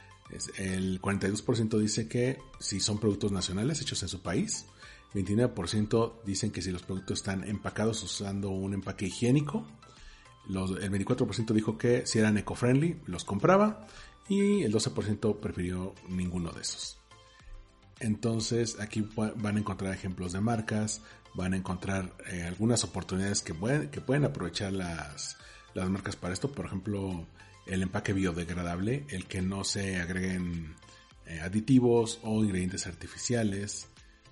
El cuarenta y dos por ciento dice que si son productos nacionales hechos en su país. veintinueve por ciento dicen que si los productos están empacados usando un empaque higiénico. Los, el veinticuatro por ciento dijo que si eran eco-friendly los compraba. Y el doce por ciento prefirió ninguno de esos. Entonces aquí van a encontrar ejemplos de marcas, van a encontrar eh, algunas oportunidades que pueden, que pueden aprovechar las, las marcas para esto. Por ejemplo, el empaque biodegradable, el que no se agreguen eh, aditivos o ingredientes artificiales.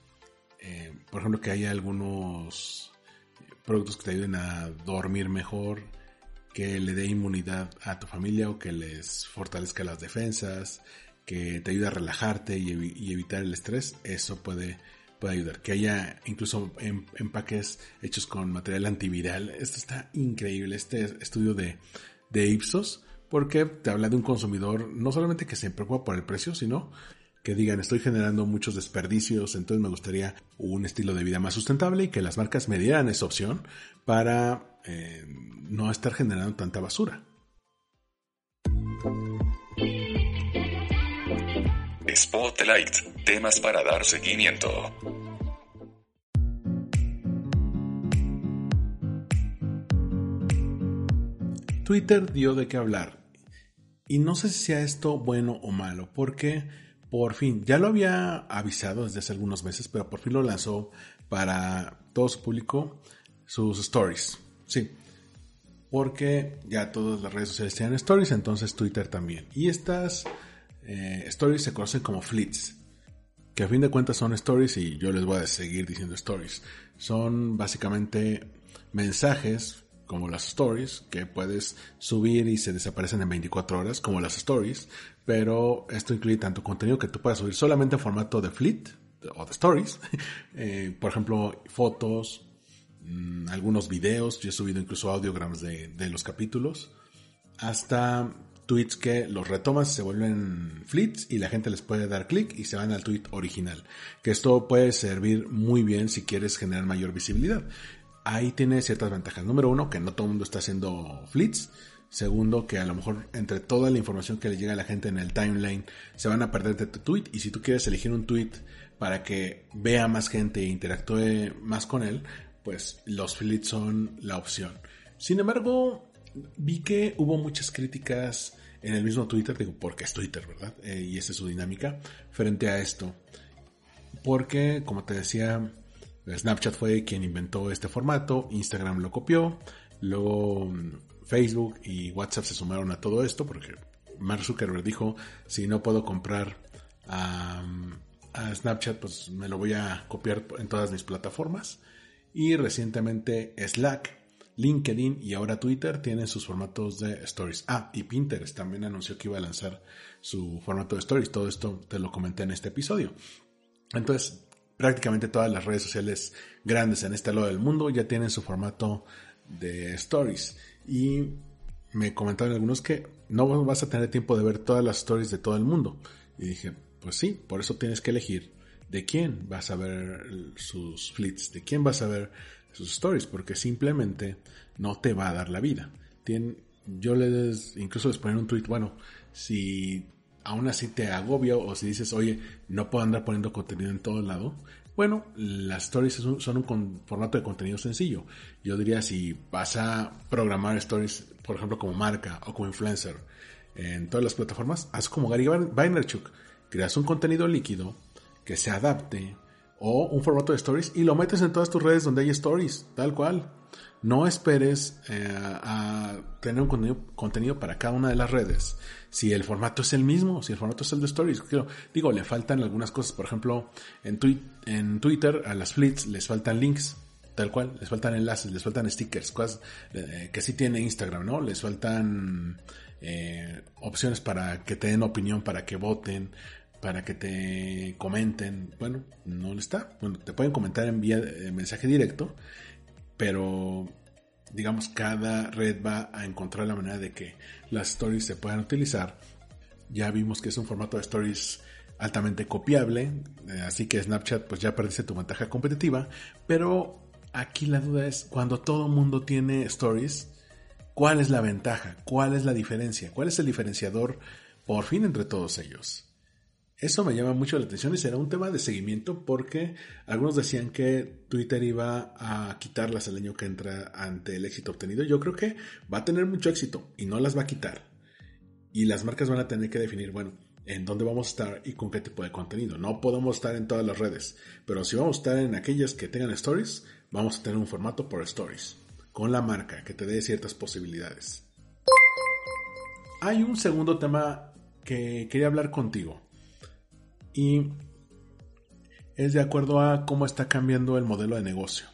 Eh, por ejemplo, que haya algunos productos que te ayuden a dormir mejor, que le dé inmunidad a tu familia o que les fortalezca las defensas, que te ayude a relajarte y, ev- y evitar el estrés. Eso puede, puede ayudar. Que haya incluso em- empaques hechos con material antiviral. Esto está increíble, este estudio de, de Ipsos, porque te habla de un consumidor no solamente que se preocupa por el precio, sino que digan, estoy generando muchos desperdicios, entonces me gustaría un estilo de vida más sustentable y que las marcas me dieran esa opción para eh, no estar generando tanta basura. Spotlight, temas para dar seguimiento. Twitter dio de qué hablar. Y no sé si sea esto bueno o malo, porque por fin, ya lo había avisado desde hace algunos meses, pero por fin lo lanzó para todo su público, sus stories. Sí, porque ya todas las redes sociales tienen stories, entonces Twitter también. Y estas eh, stories se conocen como fleets, que a fin de cuentas son stories y yo les voy a seguir diciendo stories. Son básicamente mensajes como las stories, que puedes subir y se desaparecen en veinticuatro horas, como las stories, pero esto incluye tanto contenido que tú puedas subir solamente en formato de fleet o de stories, eh, por ejemplo, fotos, mmm, algunos videos, yo he subido incluso audiogramas de, de los capítulos, hasta tweets que los retomas, se vuelven fleets y la gente les puede dar clic y se van al tweet original, que esto puede servir muy bien si quieres generar mayor visibilidad. Ahí tiene ciertas ventajas. Número uno, que no todo el mundo está haciendo fleets. Segundo, que a lo mejor entre toda la información que le llega a la gente en el timeline se van a perder de tu tweet. Y si tú quieres elegir un tweet para que vea más gente e interactúe más con él, pues los fleets son la opción. Sin embargo, vi que hubo muchas críticas en el mismo Twitter, digo, porque es Twitter, ¿verdad? Eh, y esa es su dinámica frente a esto. Porque, como te decía, Snapchat fue quien inventó este formato, Instagram lo copió, luego Facebook y WhatsApp se sumaron a todo esto porque Mark Zuckerberg dijo, si no puedo comprar a, a Snapchat, pues me lo voy a copiar en todas mis plataformas. Y recientemente Slack, LinkedIn y ahora Twitter tienen sus formatos de stories. Ah, y Pinterest también anunció que iba a lanzar su formato de stories. Todo esto te lo comenté en este episodio. Entonces, prácticamente todas las redes sociales grandes en este lado del mundo ya tienen su formato de stories. Y me comentaron algunos que no vas a tener tiempo de ver todas las stories de todo el mundo. Y dije, pues sí, por eso tienes que elegir de quién vas a ver sus fleets, de quién vas a ver sus stories, porque simplemente no te va a dar la vida. Tien, yo les, incluso les ponía un tweet, bueno, si aún así te agobia o si dices, oye, no puedo andar poniendo contenido en todo lado, bueno, las stories son un, son un con, formato de contenido sencillo. Yo diría, si vas a programar stories, por ejemplo, como marca o como influencer en todas las plataformas, haz como Gary Vaynerchuk, creas un contenido líquido que se adapte o un formato de stories y lo metes en todas tus redes donde hay stories, tal cual. No esperes eh, a tener un contenido, contenido para cada una de las redes. Si el formato es el mismo, si el formato es el de stories. Quiero, digo, le faltan algunas cosas. Por ejemplo, en, twi- en Twitter a las fleets les faltan links, tal cual. Les faltan enlaces, les faltan stickers, cosas eh, que sí tiene Instagram, ¿no? Les faltan eh, opciones para que te den opinión, para que voten, para que te comenten. Bueno, no está. Bueno, te pueden comentar en vía de mensaje directo, pero digamos cada red va a encontrar la manera de que las stories se puedan utilizar. Ya vimos que es un formato de stories altamente copiable, eh, así que Snapchat pues ya perdiste tu ventaja competitiva, pero aquí la duda es, cuando todo el mundo tiene stories, ¿cuál es la ventaja? ¿Cuál es la diferencia? ¿Cuál es el diferenciador por fin entre todos ellos? Eso me llama mucho la atención y será un tema de seguimiento porque algunos decían que Twitter iba a quitarlas el año que entra ante el éxito obtenido. Yo creo que va a tener mucho éxito y no las va a quitar. Y las marcas van a tener que definir, bueno, en dónde vamos a estar y con qué tipo de contenido. No podemos estar en todas las redes, pero si vamos a estar en aquellas que tengan stories, vamos a tener un formato por stories, con la marca que te dé ciertas posibilidades. Hay un segundo tema que quería hablar contigo. Y es de acuerdo a cómo está cambiando el modelo de negocio.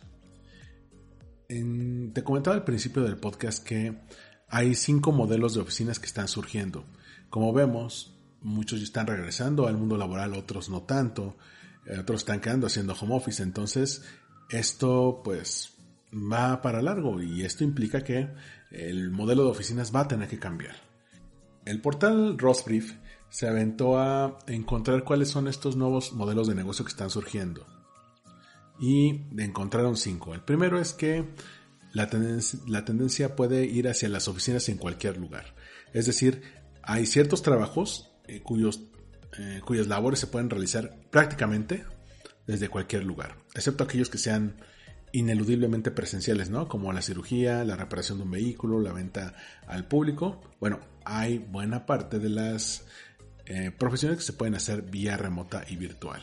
En, te comentaba al principio del podcast que hay cinco modelos de oficinas que están surgiendo. Como vemos, muchos ya están regresando al mundo laboral, otros no tanto, otros están quedando haciendo home office. Entonces, esto pues va para largo y esto implica que el modelo de oficinas va a tener que cambiar. El portal Rosbrief se aventó a encontrar cuáles son estos nuevos modelos de negocio que están surgiendo. Y encontraron cinco. El primero es que la tendencia, la tendencia puede ir hacia las oficinas en cualquier lugar. Es decir, hay ciertos trabajos eh, cuyos, eh, cuyas labores se pueden realizar prácticamente desde cualquier lugar. Excepto aquellos que sean ineludiblemente presenciales, ¿no? Como la cirugía, la reparación de un vehículo, la venta al público. Bueno, hay buena parte de las eh, profesiones que se pueden hacer vía remota y virtual.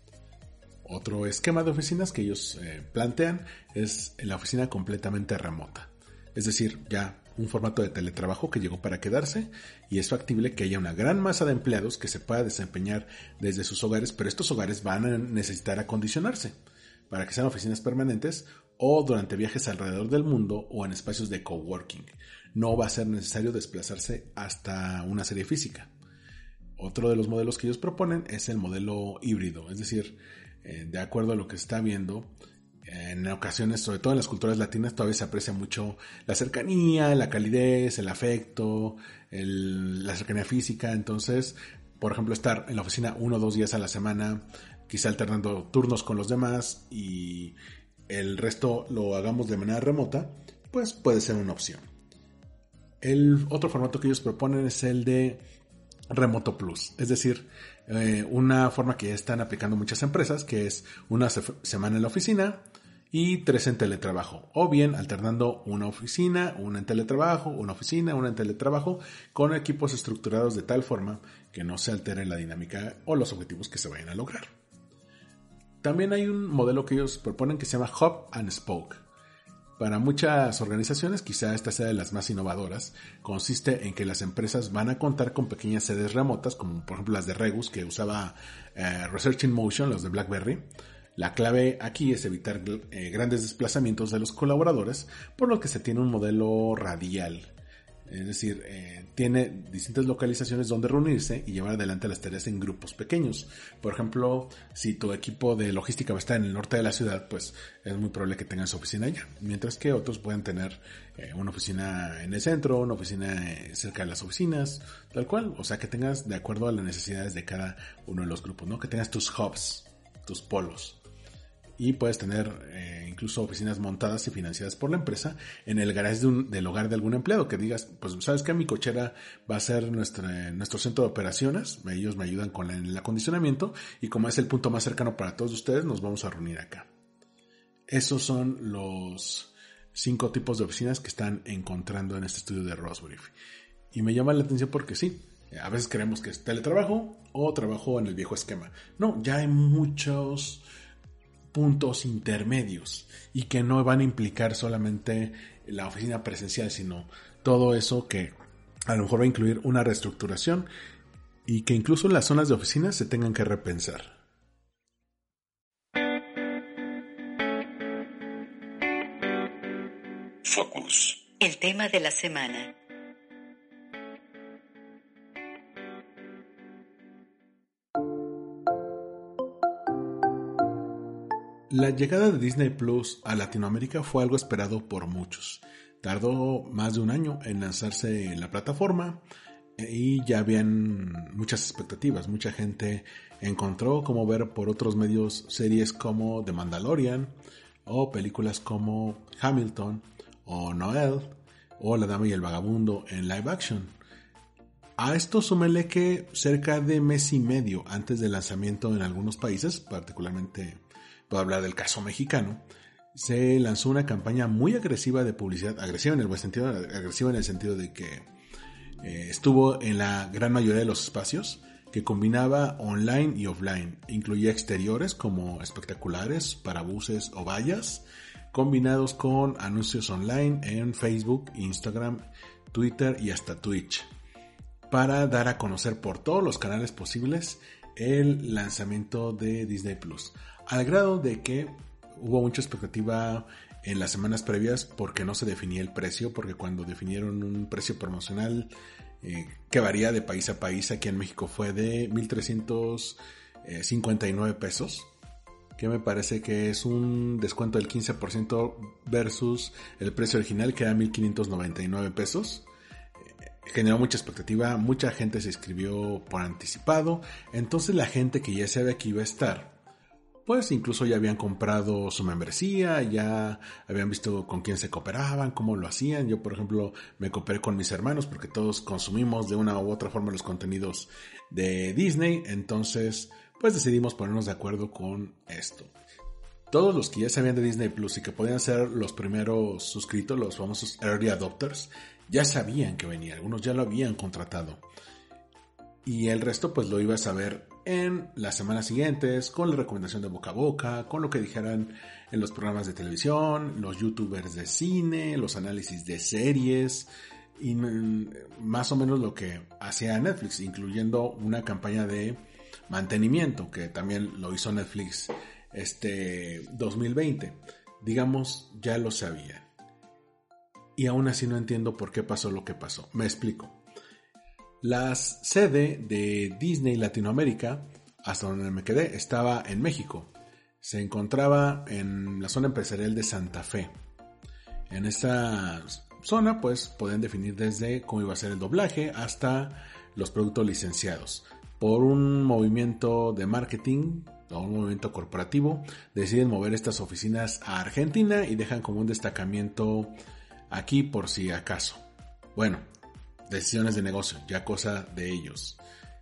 Otro esquema de oficinas que ellos eh, plantean es la oficina completamente remota. Es decir, ya un formato de teletrabajo que llegó para quedarse y es factible que haya una gran masa de empleados que se pueda desempeñar desde sus hogares, pero estos hogares van a necesitar acondicionarse para que sean oficinas permanentes o durante viajes alrededor del mundo o en espacios de coworking. No va a ser necesario desplazarse hasta una sede física. Otro de los modelos que ellos proponen es el modelo híbrido, es decir, eh, de acuerdo a lo que se está viendo, en ocasiones, sobre todo en las culturas latinas, todavía se aprecia mucho la cercanía, la calidez, el afecto, el, la cercanía física. Entonces, por ejemplo, estar en la oficina uno o dos días a la semana, quizá alternando turnos con los demás y el resto lo hagamos de manera remota, pues puede ser una opción. El otro formato que ellos proponen es el de Remoto Plus, es decir, eh, una forma que ya están aplicando muchas empresas, que es una se- semana en la oficina y tres en teletrabajo, o bien alternando una oficina, una en teletrabajo, una oficina, una en teletrabajo, con equipos estructurados de tal forma que no se altere la dinámica o los objetivos que se vayan a lograr. También hay un modelo que ellos proponen que se llama Hub and Spoke. Para muchas organizaciones, quizá esta sea de las más innovadoras, consiste en que las empresas van a contar con pequeñas sedes remotas, como por ejemplo las de Regus, que usaba eh, Research in Motion, los de BlackBerry. La clave aquí es evitar eh, grandes desplazamientos de los colaboradores, por lo que se tiene un modelo radial. Es decir, eh, tiene distintas localizaciones donde reunirse y llevar adelante las tareas en grupos pequeños. Por ejemplo, si tu equipo de logística va a estar en el norte de la ciudad, pues es muy probable que tengan su oficina allá. Mientras que otros pueden tener eh, una oficina en el centro, una oficina eh, cerca de las oficinas, tal cual. O sea, que tengas de acuerdo a las necesidades de cada uno de los grupos, ¿no? Que tengas tus hubs, tus polos. Y puedes tener eh, incluso oficinas montadas y financiadas por la empresa en el garage de un, del hogar de algún empleado, que digas, pues sabes que mi cochera va a ser nuestra, nuestro centro de operaciones, ellos me ayudan con la, el acondicionamiento y como es el punto más cercano para todos ustedes, nos vamos a reunir acá. Esos son los cinco tipos de oficinas que están encontrando en este estudio de Roswell. Y me llama la atención porque sí, a veces creemos que es teletrabajo o trabajo en el viejo esquema. No, ya hay muchos puntos intermedios y que no van a implicar solamente la oficina presencial, sino todo eso que a lo mejor va a incluir una reestructuración y que incluso las zonas de oficinas se tengan que repensar. Focus. El tema de la semana. La llegada de Disney Plus a Latinoamérica fue algo esperado por muchos. Tardó más de un año en lanzarse en la plataforma y ya habían muchas expectativas. Mucha gente encontró cómo ver por otros medios series como The Mandalorian o películas como Hamilton o Noel o La Dama y el Vagabundo en live action. A esto súmele que cerca de mes y medio antes del lanzamiento en algunos países, particularmente puedo hablar del caso mexicano, se lanzó una campaña muy agresiva de publicidad, agresiva en el buen sentido, agresiva en el sentido de que eh, estuvo en la gran mayoría de los espacios, que combinaba online y offline, incluía exteriores como espectaculares, parabuses o vallas, combinados con anuncios online en Facebook, Instagram, Twitter y hasta Twitch, para dar a conocer por todos los canales posibles el lanzamiento de Disney Plus. Al grado de que hubo mucha expectativa en las semanas previas porque no se definía el precio, porque cuando definieron un precio promocional eh, que varía de país a país, aquí en México fue de mil trescientos cincuenta y nueve pesos, que me parece que es un descuento del quince por ciento versus el precio original que era mil quinientos noventa y nueve pesos. Generó mucha expectativa, mucha gente se inscribió por anticipado, entonces la gente que ya sabía que iba a estar, pues incluso ya habían comprado su membresía, ya habían visto con quién se cooperaban, cómo lo hacían. Yo, por ejemplo, me cooperé con mis hermanos porque todos consumimos de una u otra forma los contenidos de Disney, entonces pues decidimos ponernos de acuerdo con esto. todos los que ya sabían de Disney Plus y que podían ser los primeros suscritos, los famosos early adopters, ya sabían que venía, algunos ya lo habían contratado. Y el resto pues lo iba a saber en las semanas siguientes, con la recomendación de boca a boca, con lo que dijeran en los programas de televisión, los youtubers de cine, los análisis de series, y más o menos lo que hacía Netflix, incluyendo una campaña de mantenimiento, que también lo hizo Netflix este dos mil veinte. Digamos, ya lo sabía. Y aún así no entiendo por qué pasó lo que pasó. Me explico. La sede de Disney Latinoamérica, hasta donde me quedé, estaba en México. Se encontraba en la zona empresarial de Santa Fe. En esta zona, pues, pueden definir desde cómo iba a ser el doblaje hasta los productos licenciados. Por un movimiento de marketing o un movimiento corporativo, deciden mover estas oficinas a Argentina y dejan como un destacamiento aquí por si acaso. Bueno, decisiones de negocio, ya cosa de ellos.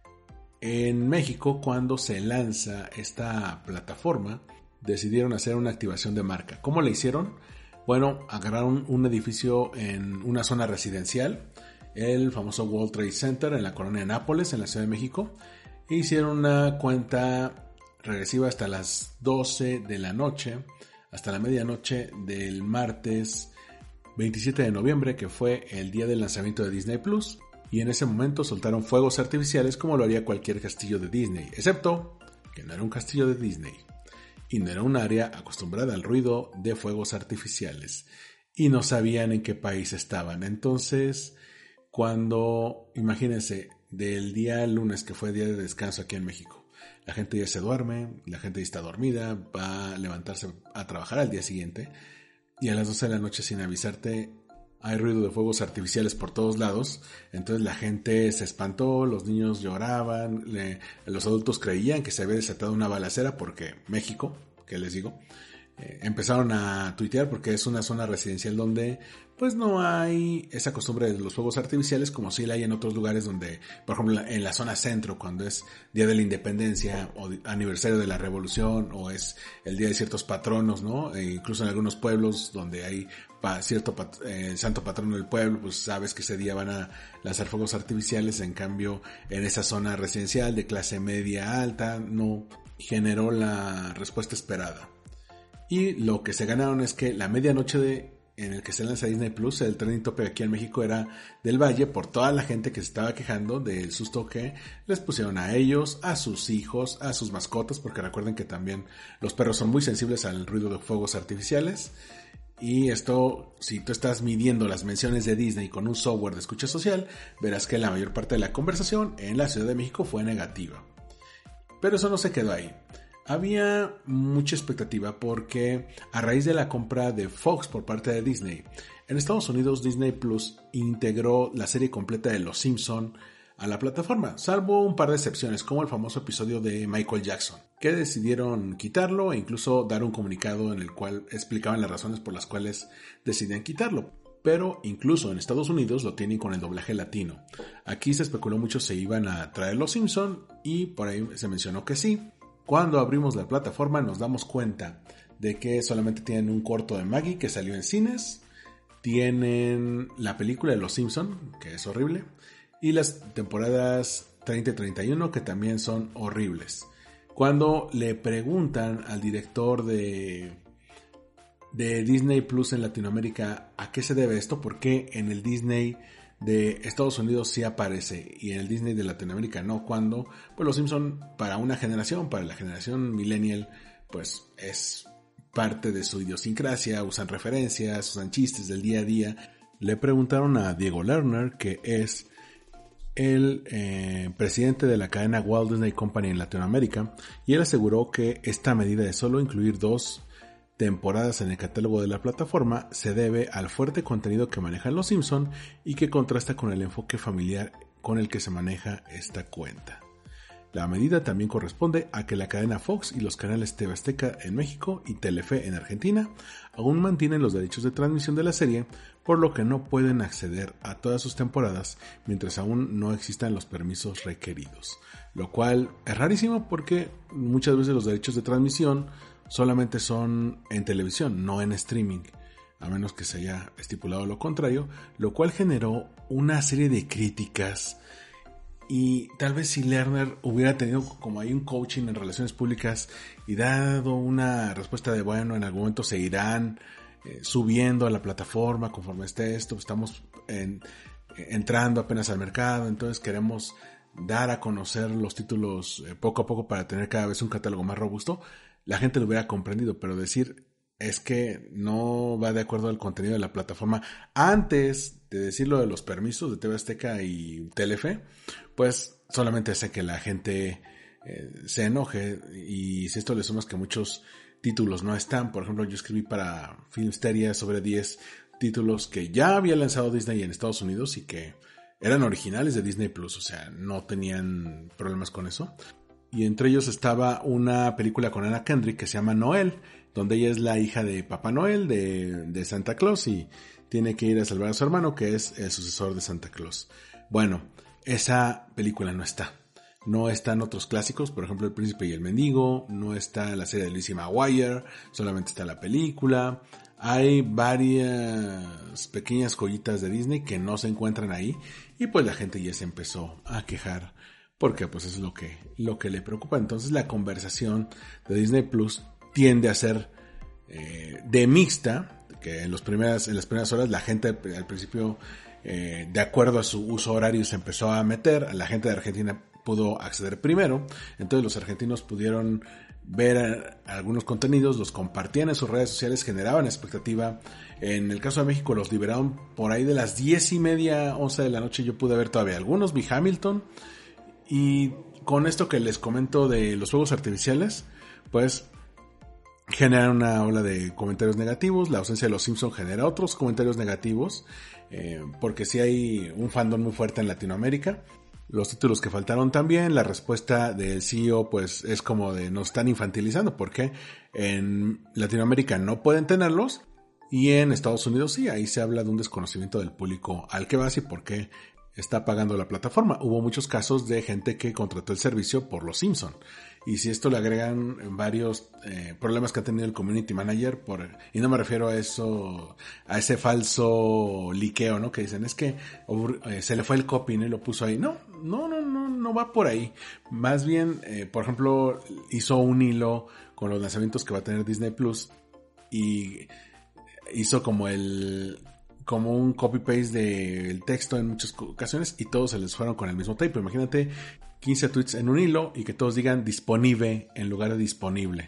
En México, cuando se lanza esta plataforma, decidieron hacer una activación de marca. ¿Cómo le hicieron? Bueno, agarraron un edificio en una zona residencial, el famoso World Trade Center en la colonia Nápoles, en la Ciudad de México, e hicieron una cuenta regresiva hasta las doce de la noche, hasta la medianoche del martes veintisiete de noviembre, que fue el día del lanzamiento de Disney Plus, y en ese momento soltaron fuegos artificiales como lo haría cualquier castillo de Disney, excepto que no era un castillo de Disney, y no era un área acostumbrada al ruido de fuegos artificiales, y no sabían en qué país estaban. Entonces, cuando, imagínense, del día lunes, que fue día de descanso aquí en México, la gente ya se duerme, la gente ya está dormida, va a levantarse a trabajar al día siguiente, y a las doce de la noche, sin avisarte, hay ruido de fuegos artificiales por todos lados. Entonces la gente se espantó, los niños lloraban, le, los adultos creían que se había desatado una balacera, porque México, que les digo, eh, empezaron a tuitear porque es una zona residencial donde pues no hay esa costumbre de los fuegos artificiales como sí la hay en otros lugares donde, por ejemplo, en la zona centro, cuando es Día de la Independencia o aniversario de la Revolución o es el día de ciertos patronos, ¿no? E incluso en algunos pueblos donde hay pa- cierto pat- eh, santo patrono del pueblo, pues sabes que ese día van a lanzar fuegos artificiales. En cambio, en esa zona residencial de clase media alta no generó la respuesta esperada. Y lo que se ganaron es que la medianoche de en el que se lanza Disney Plus, el trending topic aquí en México era del Valle, por toda la gente que se estaba quejando del susto que les pusieron a ellos, a sus hijos, a sus mascotas, porque recuerden que también los perros son muy sensibles al ruido de fuegos artificiales. Y esto, si tú estás midiendo las menciones de Disney con un software de escucha social, verás que la mayor parte de la conversación en la Ciudad de México fue negativa. Pero eso no se quedó ahí. Había mucha expectativa porque a raíz de la compra de Fox por parte de Disney, en Estados Unidos Disney Plus integró la serie completa de Los Simpson a la plataforma, salvo un par de excepciones como el famoso episodio de Michael Jackson, que decidieron quitarlo e incluso dar un comunicado en el cual explicaban las razones por las cuales decidían quitarlo. Pero incluso en Estados Unidos lo tienen con el doblaje latino. Aquí se especuló mucho si iban a traer Los Simpson y por ahí se mencionó que sí. Cuando abrimos la plataforma nos damos cuenta de que solamente tienen un corto de Maggie que salió en cines, tienen la película de Los Simpson, que es horrible, y las temporadas treinta y treinta y uno que también son horribles. Cuando le preguntan al director de, de Disney Plus en Latinoamérica a qué se debe esto, por qué en el Disney de Estados Unidos sí aparece y en el Disney de Latinoamérica no, cuando pues Los Simpson para una generación, para la generación millennial, pues es parte de su idiosincrasia, usan referencias, usan chistes del día a día. Le preguntaron a Diego Lerner, que es el eh, presidente de la cadena Walt Disney Company en Latinoamérica, y él aseguró que esta medida de solo incluir dos temporadas en el catálogo de la plataforma se debe al fuerte contenido que manejan Los Simpson y que contrasta con el enfoque familiar con el que se maneja esta cuenta. La medida también corresponde a que la cadena Fox y los canales T V Azteca en México y Telefe en Argentina aún mantienen los derechos de transmisión de la serie, por lo que no pueden acceder a todas sus temporadas mientras aún no existan los permisos requeridos. Lo cual es rarísimo porque muchas veces los derechos de transmisión solamente son en televisión, no en streaming, a menos que se haya estipulado lo contrario, lo cual generó una serie de críticas. Y tal vez si Lerner hubiera tenido como ahí un coaching en relaciones públicas y dado una respuesta de bueno, en algún momento se irán eh, subiendo a la plataforma conforme esté esto, estamos en, entrando apenas al mercado, entonces queremos dar a conocer los títulos eh, poco a poco para tener cada vez un catálogo más robusto, la gente lo hubiera comprendido, pero decir es que no va de acuerdo al contenido de la plataforma antes de decir lo de los permisos de T V Azteca y Telefe, pues solamente hace que la gente eh, se enoje. Y si esto le sumas que muchos títulos no están, por ejemplo, yo escribí para Filmsteria sobre diez títulos que ya había lanzado Disney en Estados Unidos y que eran originales de Disney Plus, o sea, no tenían problemas con eso. Y entre ellos estaba una película con Anna Kendrick que se llama Noel, donde ella es la hija de Papá Noel, de, de Santa Claus, y tiene que ir a salvar a su hermano, que es el sucesor de Santa Claus. Bueno, esa película no está. No están otros clásicos, por ejemplo El Príncipe y el Mendigo, no está la serie de Lizzie McGuire, solamente está la película. Hay varias pequeñas joyitas de Disney que no se encuentran ahí, y pues la gente ya se empezó a quejar, porque pues es lo que, lo que le preocupa. Entonces la conversación de Disney Plus tiende a ser eh, de mixta, que en, los primeras, en las primeras horas la gente al principio, eh, de acuerdo a su uso horario, se empezó a meter. La gente de Argentina pudo acceder primero, entonces los argentinos pudieron ver algunos contenidos, los compartían en sus redes sociales, generaban expectativa. En el caso de México los liberaron por ahí de las diez y media, once de la noche. Yo pude ver todavía algunos, vi Hamilton, y con esto que les comento de los fuegos artificiales, pues genera una ola de comentarios negativos. La ausencia de los Simpsons genera otros comentarios negativos, eh, porque sí hay un fandom muy fuerte en Latinoamérica. Los títulos que faltaron también, la respuesta del C E O pues es como de nos están infantilizando, porque en Latinoamérica no pueden tenerlos y en Estados Unidos sí. Ahí se habla de un desconocimiento del público al que vas y por qué está pagando la plataforma. Hubo muchos casos de gente que contrató el servicio por los Simpson. Y si esto le agregan varios eh, problemas que ha tenido el community manager, por, y no me refiero a eso, a ese falso liqueo, ¿no? Que dicen, es que eh, se le fue el copy, ¿no? Y lo puso ahí. No, no, no, no, no va por ahí. Más bien, eh, por ejemplo, hizo un hilo con los lanzamientos que va a tener Disney Plus y hizo como el, como un copy-paste del texto en muchas ocasiones y todos se les fueron con el mismo typo. Imagínate quince tweets en un hilo y que todos digan disponible en lugar de disponible.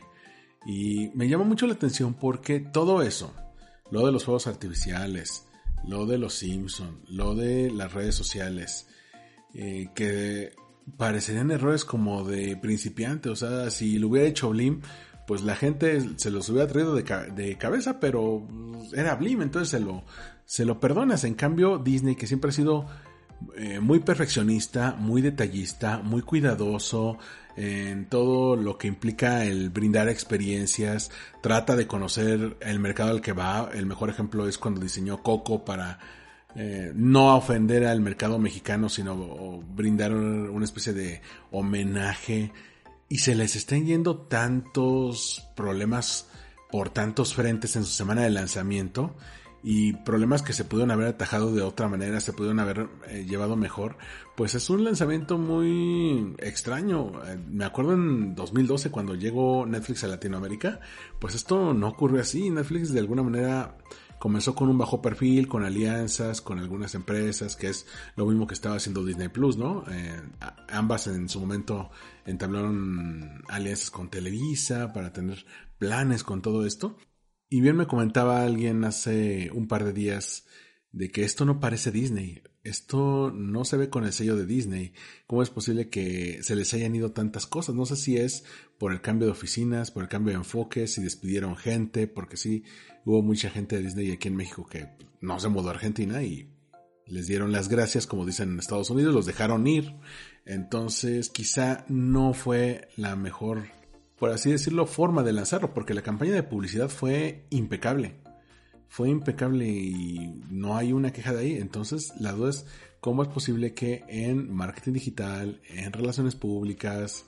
Y me llama mucho la atención porque todo eso, lo de los fuegos artificiales, lo de los Simpsons, lo de las redes sociales, eh, que parecerían errores como de principiante. O sea, si lo hubiera hecho Blim, pues la gente se los hubiera traído de, ca- de cabeza, pero era Blim, entonces se lo, se lo perdonas. En cambio, Disney, que siempre ha sido Eh, muy perfeccionista, muy detallista, muy cuidadoso en todo lo que implica el brindar experiencias, trata de conocer el mercado al que va. El mejor ejemplo es cuando diseñó Coco para eh, no ofender al mercado mexicano, sino brindar una especie de homenaje, y se les están yendo tantos problemas por tantos frentes en su semana de lanzamiento, y problemas que se pudieron haber atajado de otra manera, se pudieron haber eh, llevado mejor. Pues es un lanzamiento muy extraño. Eh, me acuerdo en dos mil doce cuando llegó Netflix a Latinoamérica, pues esto no ocurrió así. Netflix de alguna manera comenzó con un bajo perfil, con alianzas, con algunas empresas, que es lo mismo que estaba haciendo Disney Plus, ¿no? Eh, ambas en su momento entablaron alianzas con Televisa para tener planes con todo esto. Y bien me comentaba alguien hace un par de días de que esto no parece Disney, esto no se ve con el sello de Disney. ¿Cómo es posible que se les hayan ido tantas cosas? No sé si es por el cambio de oficinas, por el cambio de enfoque, si despidieron gente, porque sí, hubo mucha gente de Disney aquí en México que no se mudó a Argentina y les dieron las gracias, como dicen en Estados Unidos, los dejaron ir. Entonces quizá no fue la mejor, por así decirlo, forma de lanzarlo, porque la campaña de publicidad fue impecable. Fue impecable y no hay una queja de ahí. Entonces la duda es cómo es posible que en marketing digital, en relaciones públicas,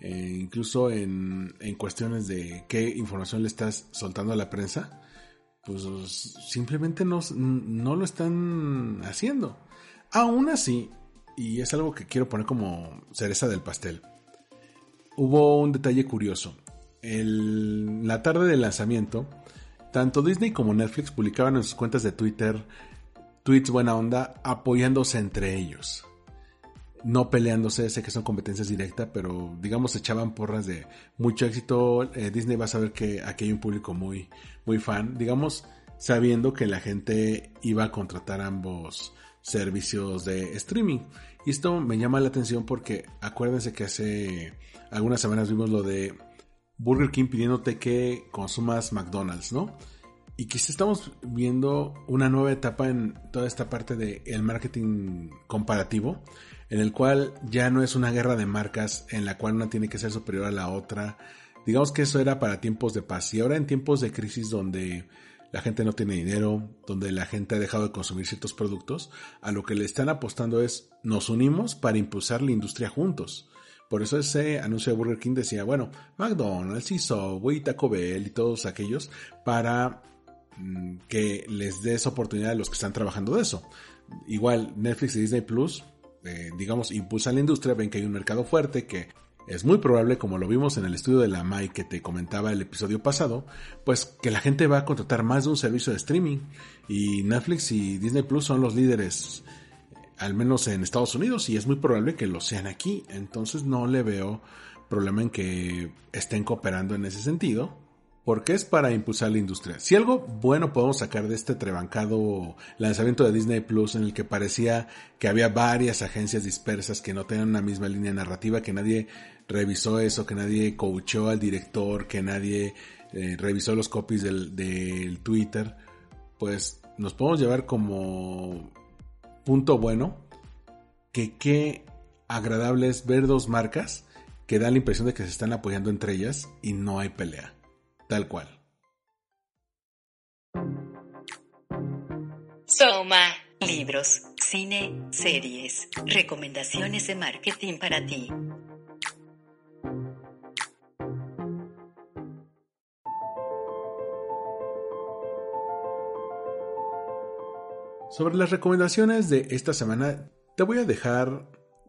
eh, incluso en, en cuestiones de qué información le estás soltando a la prensa, pues simplemente no, no lo están haciendo. Aún así, y es algo que quiero poner como cereza del pastel, hubo un detalle curioso. El, la tarde del lanzamiento, tanto Disney como Netflix publicaban en sus cuentas de Twitter tweets buena onda apoyándose entre ellos. No peleándose, sé que son competencias directas, pero digamos echaban porras de mucho éxito. Eh, Disney va a saber que aquí hay un público muy, muy fan, digamos, sabiendo que la gente iba a contratar ambos servicios de streaming. Y esto me llama la atención porque acuérdense que hace algunas semanas vimos lo de Burger King pidiéndote que consumas McDonald's, ¿no? Y quizá estamos viendo una nueva etapa en toda esta parte del marketing comparativo, en el cual ya no es una guerra de marcas en la cual una tiene que ser superior a la otra. Digamos que eso era para tiempos de paz. Y ahora en tiempos de crisis donde la gente no tiene dinero, donde la gente ha dejado de consumir ciertos productos, a lo que le están apostando es nos unimos para impulsar la industria juntos. Por eso ese anuncio de Burger King decía, bueno, McDonald's y Subway y Taco Bell y todos aquellos para mmm, que les des oportunidad a los que están trabajando de eso. Igual Netflix y Disney Plus, eh, digamos, impulsan la industria, ven que hay un mercado fuerte, que es muy probable, como lo vimos en el estudio de la M A I que te comentaba el episodio pasado, pues que la gente va a contratar más de un servicio de streaming. Y Netflix y Disney Plus son los líderes, al menos en Estados Unidos, y es muy probable que lo sean aquí. Entonces no le veo problema en que estén cooperando en ese sentido, porque es para impulsar la industria. Si algo bueno podemos sacar de este trebancado lanzamiento de Disney Plus, en el que parecía que había varias agencias dispersas que no tenían una misma línea narrativa, que nadie revisó eso, que nadie coacheó al director, que nadie eh, revisó los copies del, del Twitter, pues nos podemos llevar como punto bueno que qué agradable es ver dos marcas que dan la impresión de que se están apoyando entre ellas y no hay pelea. Tal cual. Soma. Libros, cine, series, recomendaciones de marketing para ti. Sobre las recomendaciones de esta semana, te voy a dejar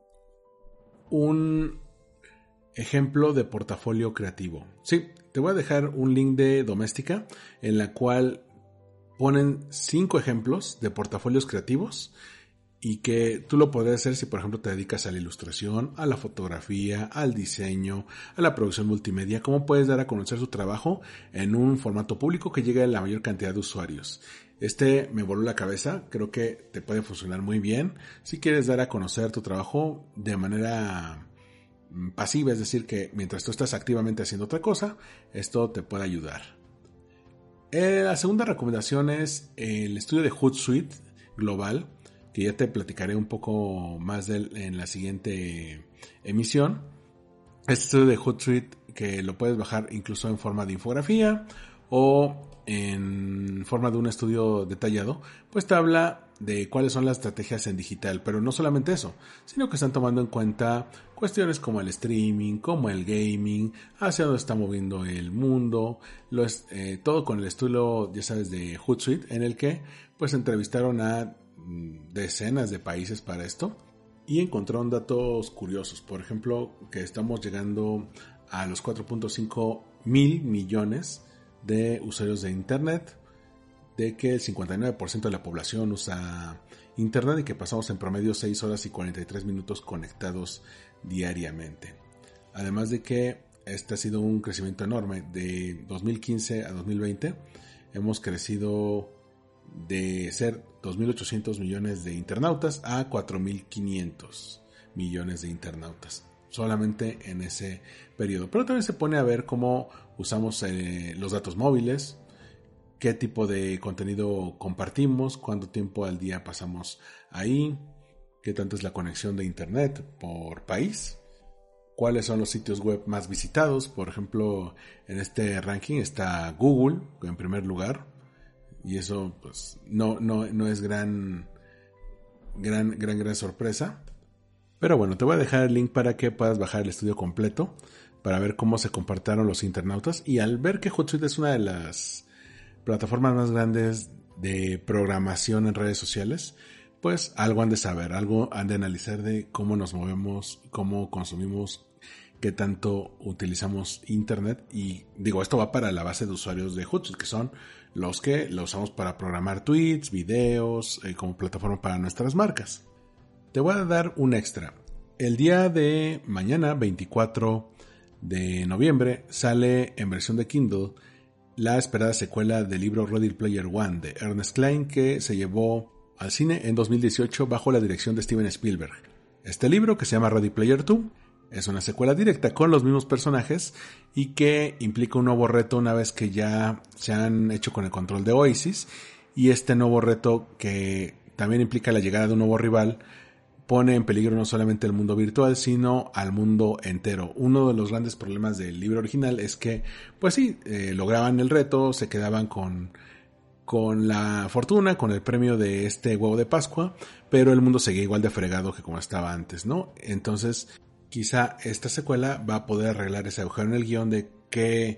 un ejemplo de portafolio creativo. Sí, te voy a dejar un link de Doméstica en la cual ponen cinco ejemplos de portafolios creativos y que tú lo podrías hacer si por ejemplo te dedicas a la ilustración, a la fotografía, al diseño, a la producción multimedia, cómo puedes dar a conocer su trabajo en un formato público que llegue a la mayor cantidad de usuarios. Este me voló la cabeza, creo que te puede funcionar muy bien si quieres dar a conocer tu trabajo de manera pasiva, es decir, que mientras tú estás activamente haciendo otra cosa, esto te puede ayudar. Eh, la segunda recomendación es el estudio de Hootsuite Global, que ya te platicaré un poco más de él en la siguiente emisión. Este estudio de Hootsuite que lo puedes bajar incluso en forma de infografía o en forma de un estudio detallado, pues te habla de cuáles son las estrategias en digital, pero no solamente eso, sino que están tomando en cuenta cuestiones como el streaming, como el gaming, hacia dónde está moviendo el mundo, lo es, eh, todo con el estudio, ya sabes, de Hootsuite, en el que pues entrevistaron a mm, decenas de países para esto y encontraron datos curiosos. Por ejemplo, que estamos llegando a los cuatro punto cinco mil millones de usuarios de internet, de que el cincuenta y nueve por ciento de la población usa internet y que pasamos en promedio seis horas y cuarenta y tres minutos conectados diariamente. Además de que este ha sido un crecimiento enorme. De dos mil quince a dos mil veinte hemos crecido de ser dos mil ochocientos millones de internautas a cuatro mil quinientos millones de internautas solamente en ese periodo. Pero también se pone a ver cómo usamos eh, los datos móviles, qué tipo de contenido compartimos, cuánto tiempo al día pasamos ahí, qué tanto es la conexión de internet por país, cuáles son los sitios web más visitados. Por ejemplo, en este ranking está Google en primer lugar, y eso pues no, no, no es gran, gran, gran, gran sorpresa. Pero bueno, te voy a dejar el link para que puedas bajar el estudio completo para ver cómo se comportaron los internautas, y al ver que Hootsuite es una de las plataformas más grandes de programación en redes sociales, pues algo han de saber, algo han de analizar de cómo nos movemos, cómo consumimos, qué tanto utilizamos internet. Y digo, esto va para la base de usuarios de Hootsuite, que son los que lo usamos para programar tweets, videos, eh, como plataforma para nuestras marcas. Te voy a dar un extra. El día de mañana, veinticuatro de noviembre, sale en versión de Kindle la esperada secuela del libro Ready Player One de Ernest Cline, que se llevó al cine en dos mil dieciocho bajo la dirección de Steven Spielberg. Este libro, que se llama Ready Player dos, es una secuela directa con los mismos personajes y que implica un nuevo reto una vez que ya se han hecho con el control de Oasis, y este nuevo reto, que también implica la llegada de un nuevo rival, pone en peligro no solamente el mundo virtual, sino al mundo entero. Uno de los grandes problemas del libro original es que, pues sí, eh, lograban el reto, se quedaban con, con la fortuna, con el premio de este huevo de Pascua, pero el mundo seguía igual de fregado que como estaba antes, ¿no? Entonces, quizá esta secuela va a poder arreglar ese agujero en el guión de qué,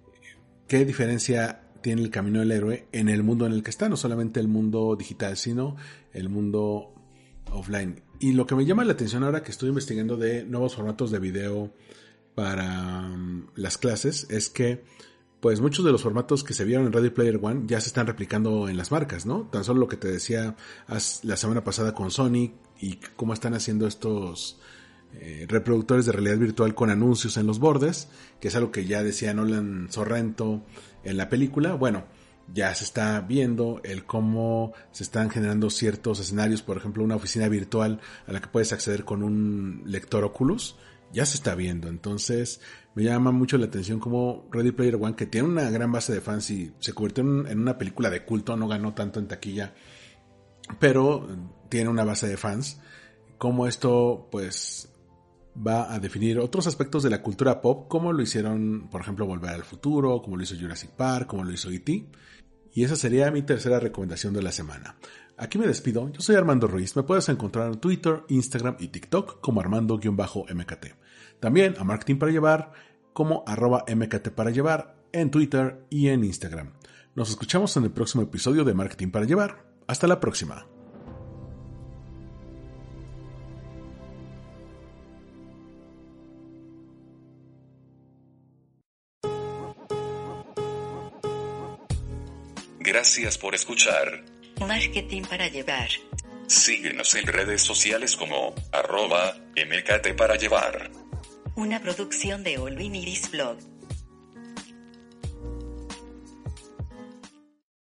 qué diferencia tiene el camino del héroe en el mundo en el que está, no solamente el mundo digital, sino el mundo offline. Y lo que me llama la atención ahora que estoy investigando de nuevos formatos de video para um, las clases es que pues muchos de los formatos que se vieron en Ready Player One ya se están replicando en las marcas, ¿no? Tan solo lo que te decía la semana pasada con Sony y cómo están haciendo estos eh, reproductores de realidad virtual con anuncios en los bordes, que es algo que ya decía Nolan Sorrento en la película. Bueno, ya se está viendo el cómo se están generando ciertos escenarios, por ejemplo, una oficina virtual a la que puedes acceder con un lector Oculus, ya se está viendo. Entonces me llama mucho la atención cómo Ready Player One, que tiene una gran base de fans y se convirtió en, en una película de culto, no ganó tanto en taquilla, pero tiene una base de fans, cómo esto pues va a definir otros aspectos de la cultura pop, como lo hicieron, por ejemplo, Volver al Futuro, como lo hizo Jurassic Park, como lo hizo E T. Y esa sería mi tercera recomendación de la semana. Aquí me despido, yo soy Armando Ruiz, me puedes encontrar en Twitter, Instagram y TikTok como Armando-M K T. También a Marketing para Llevar como arroba M K T para Llevar en Twitter y en Instagram. Nos escuchamos en el próximo episodio de Marketing para Llevar. Hasta la próxima. Gracias por escuchar. Marketing para Llevar. Síguenos en redes sociales como arroba M K T para Llevar. Una producción de Olvin Iris Blog.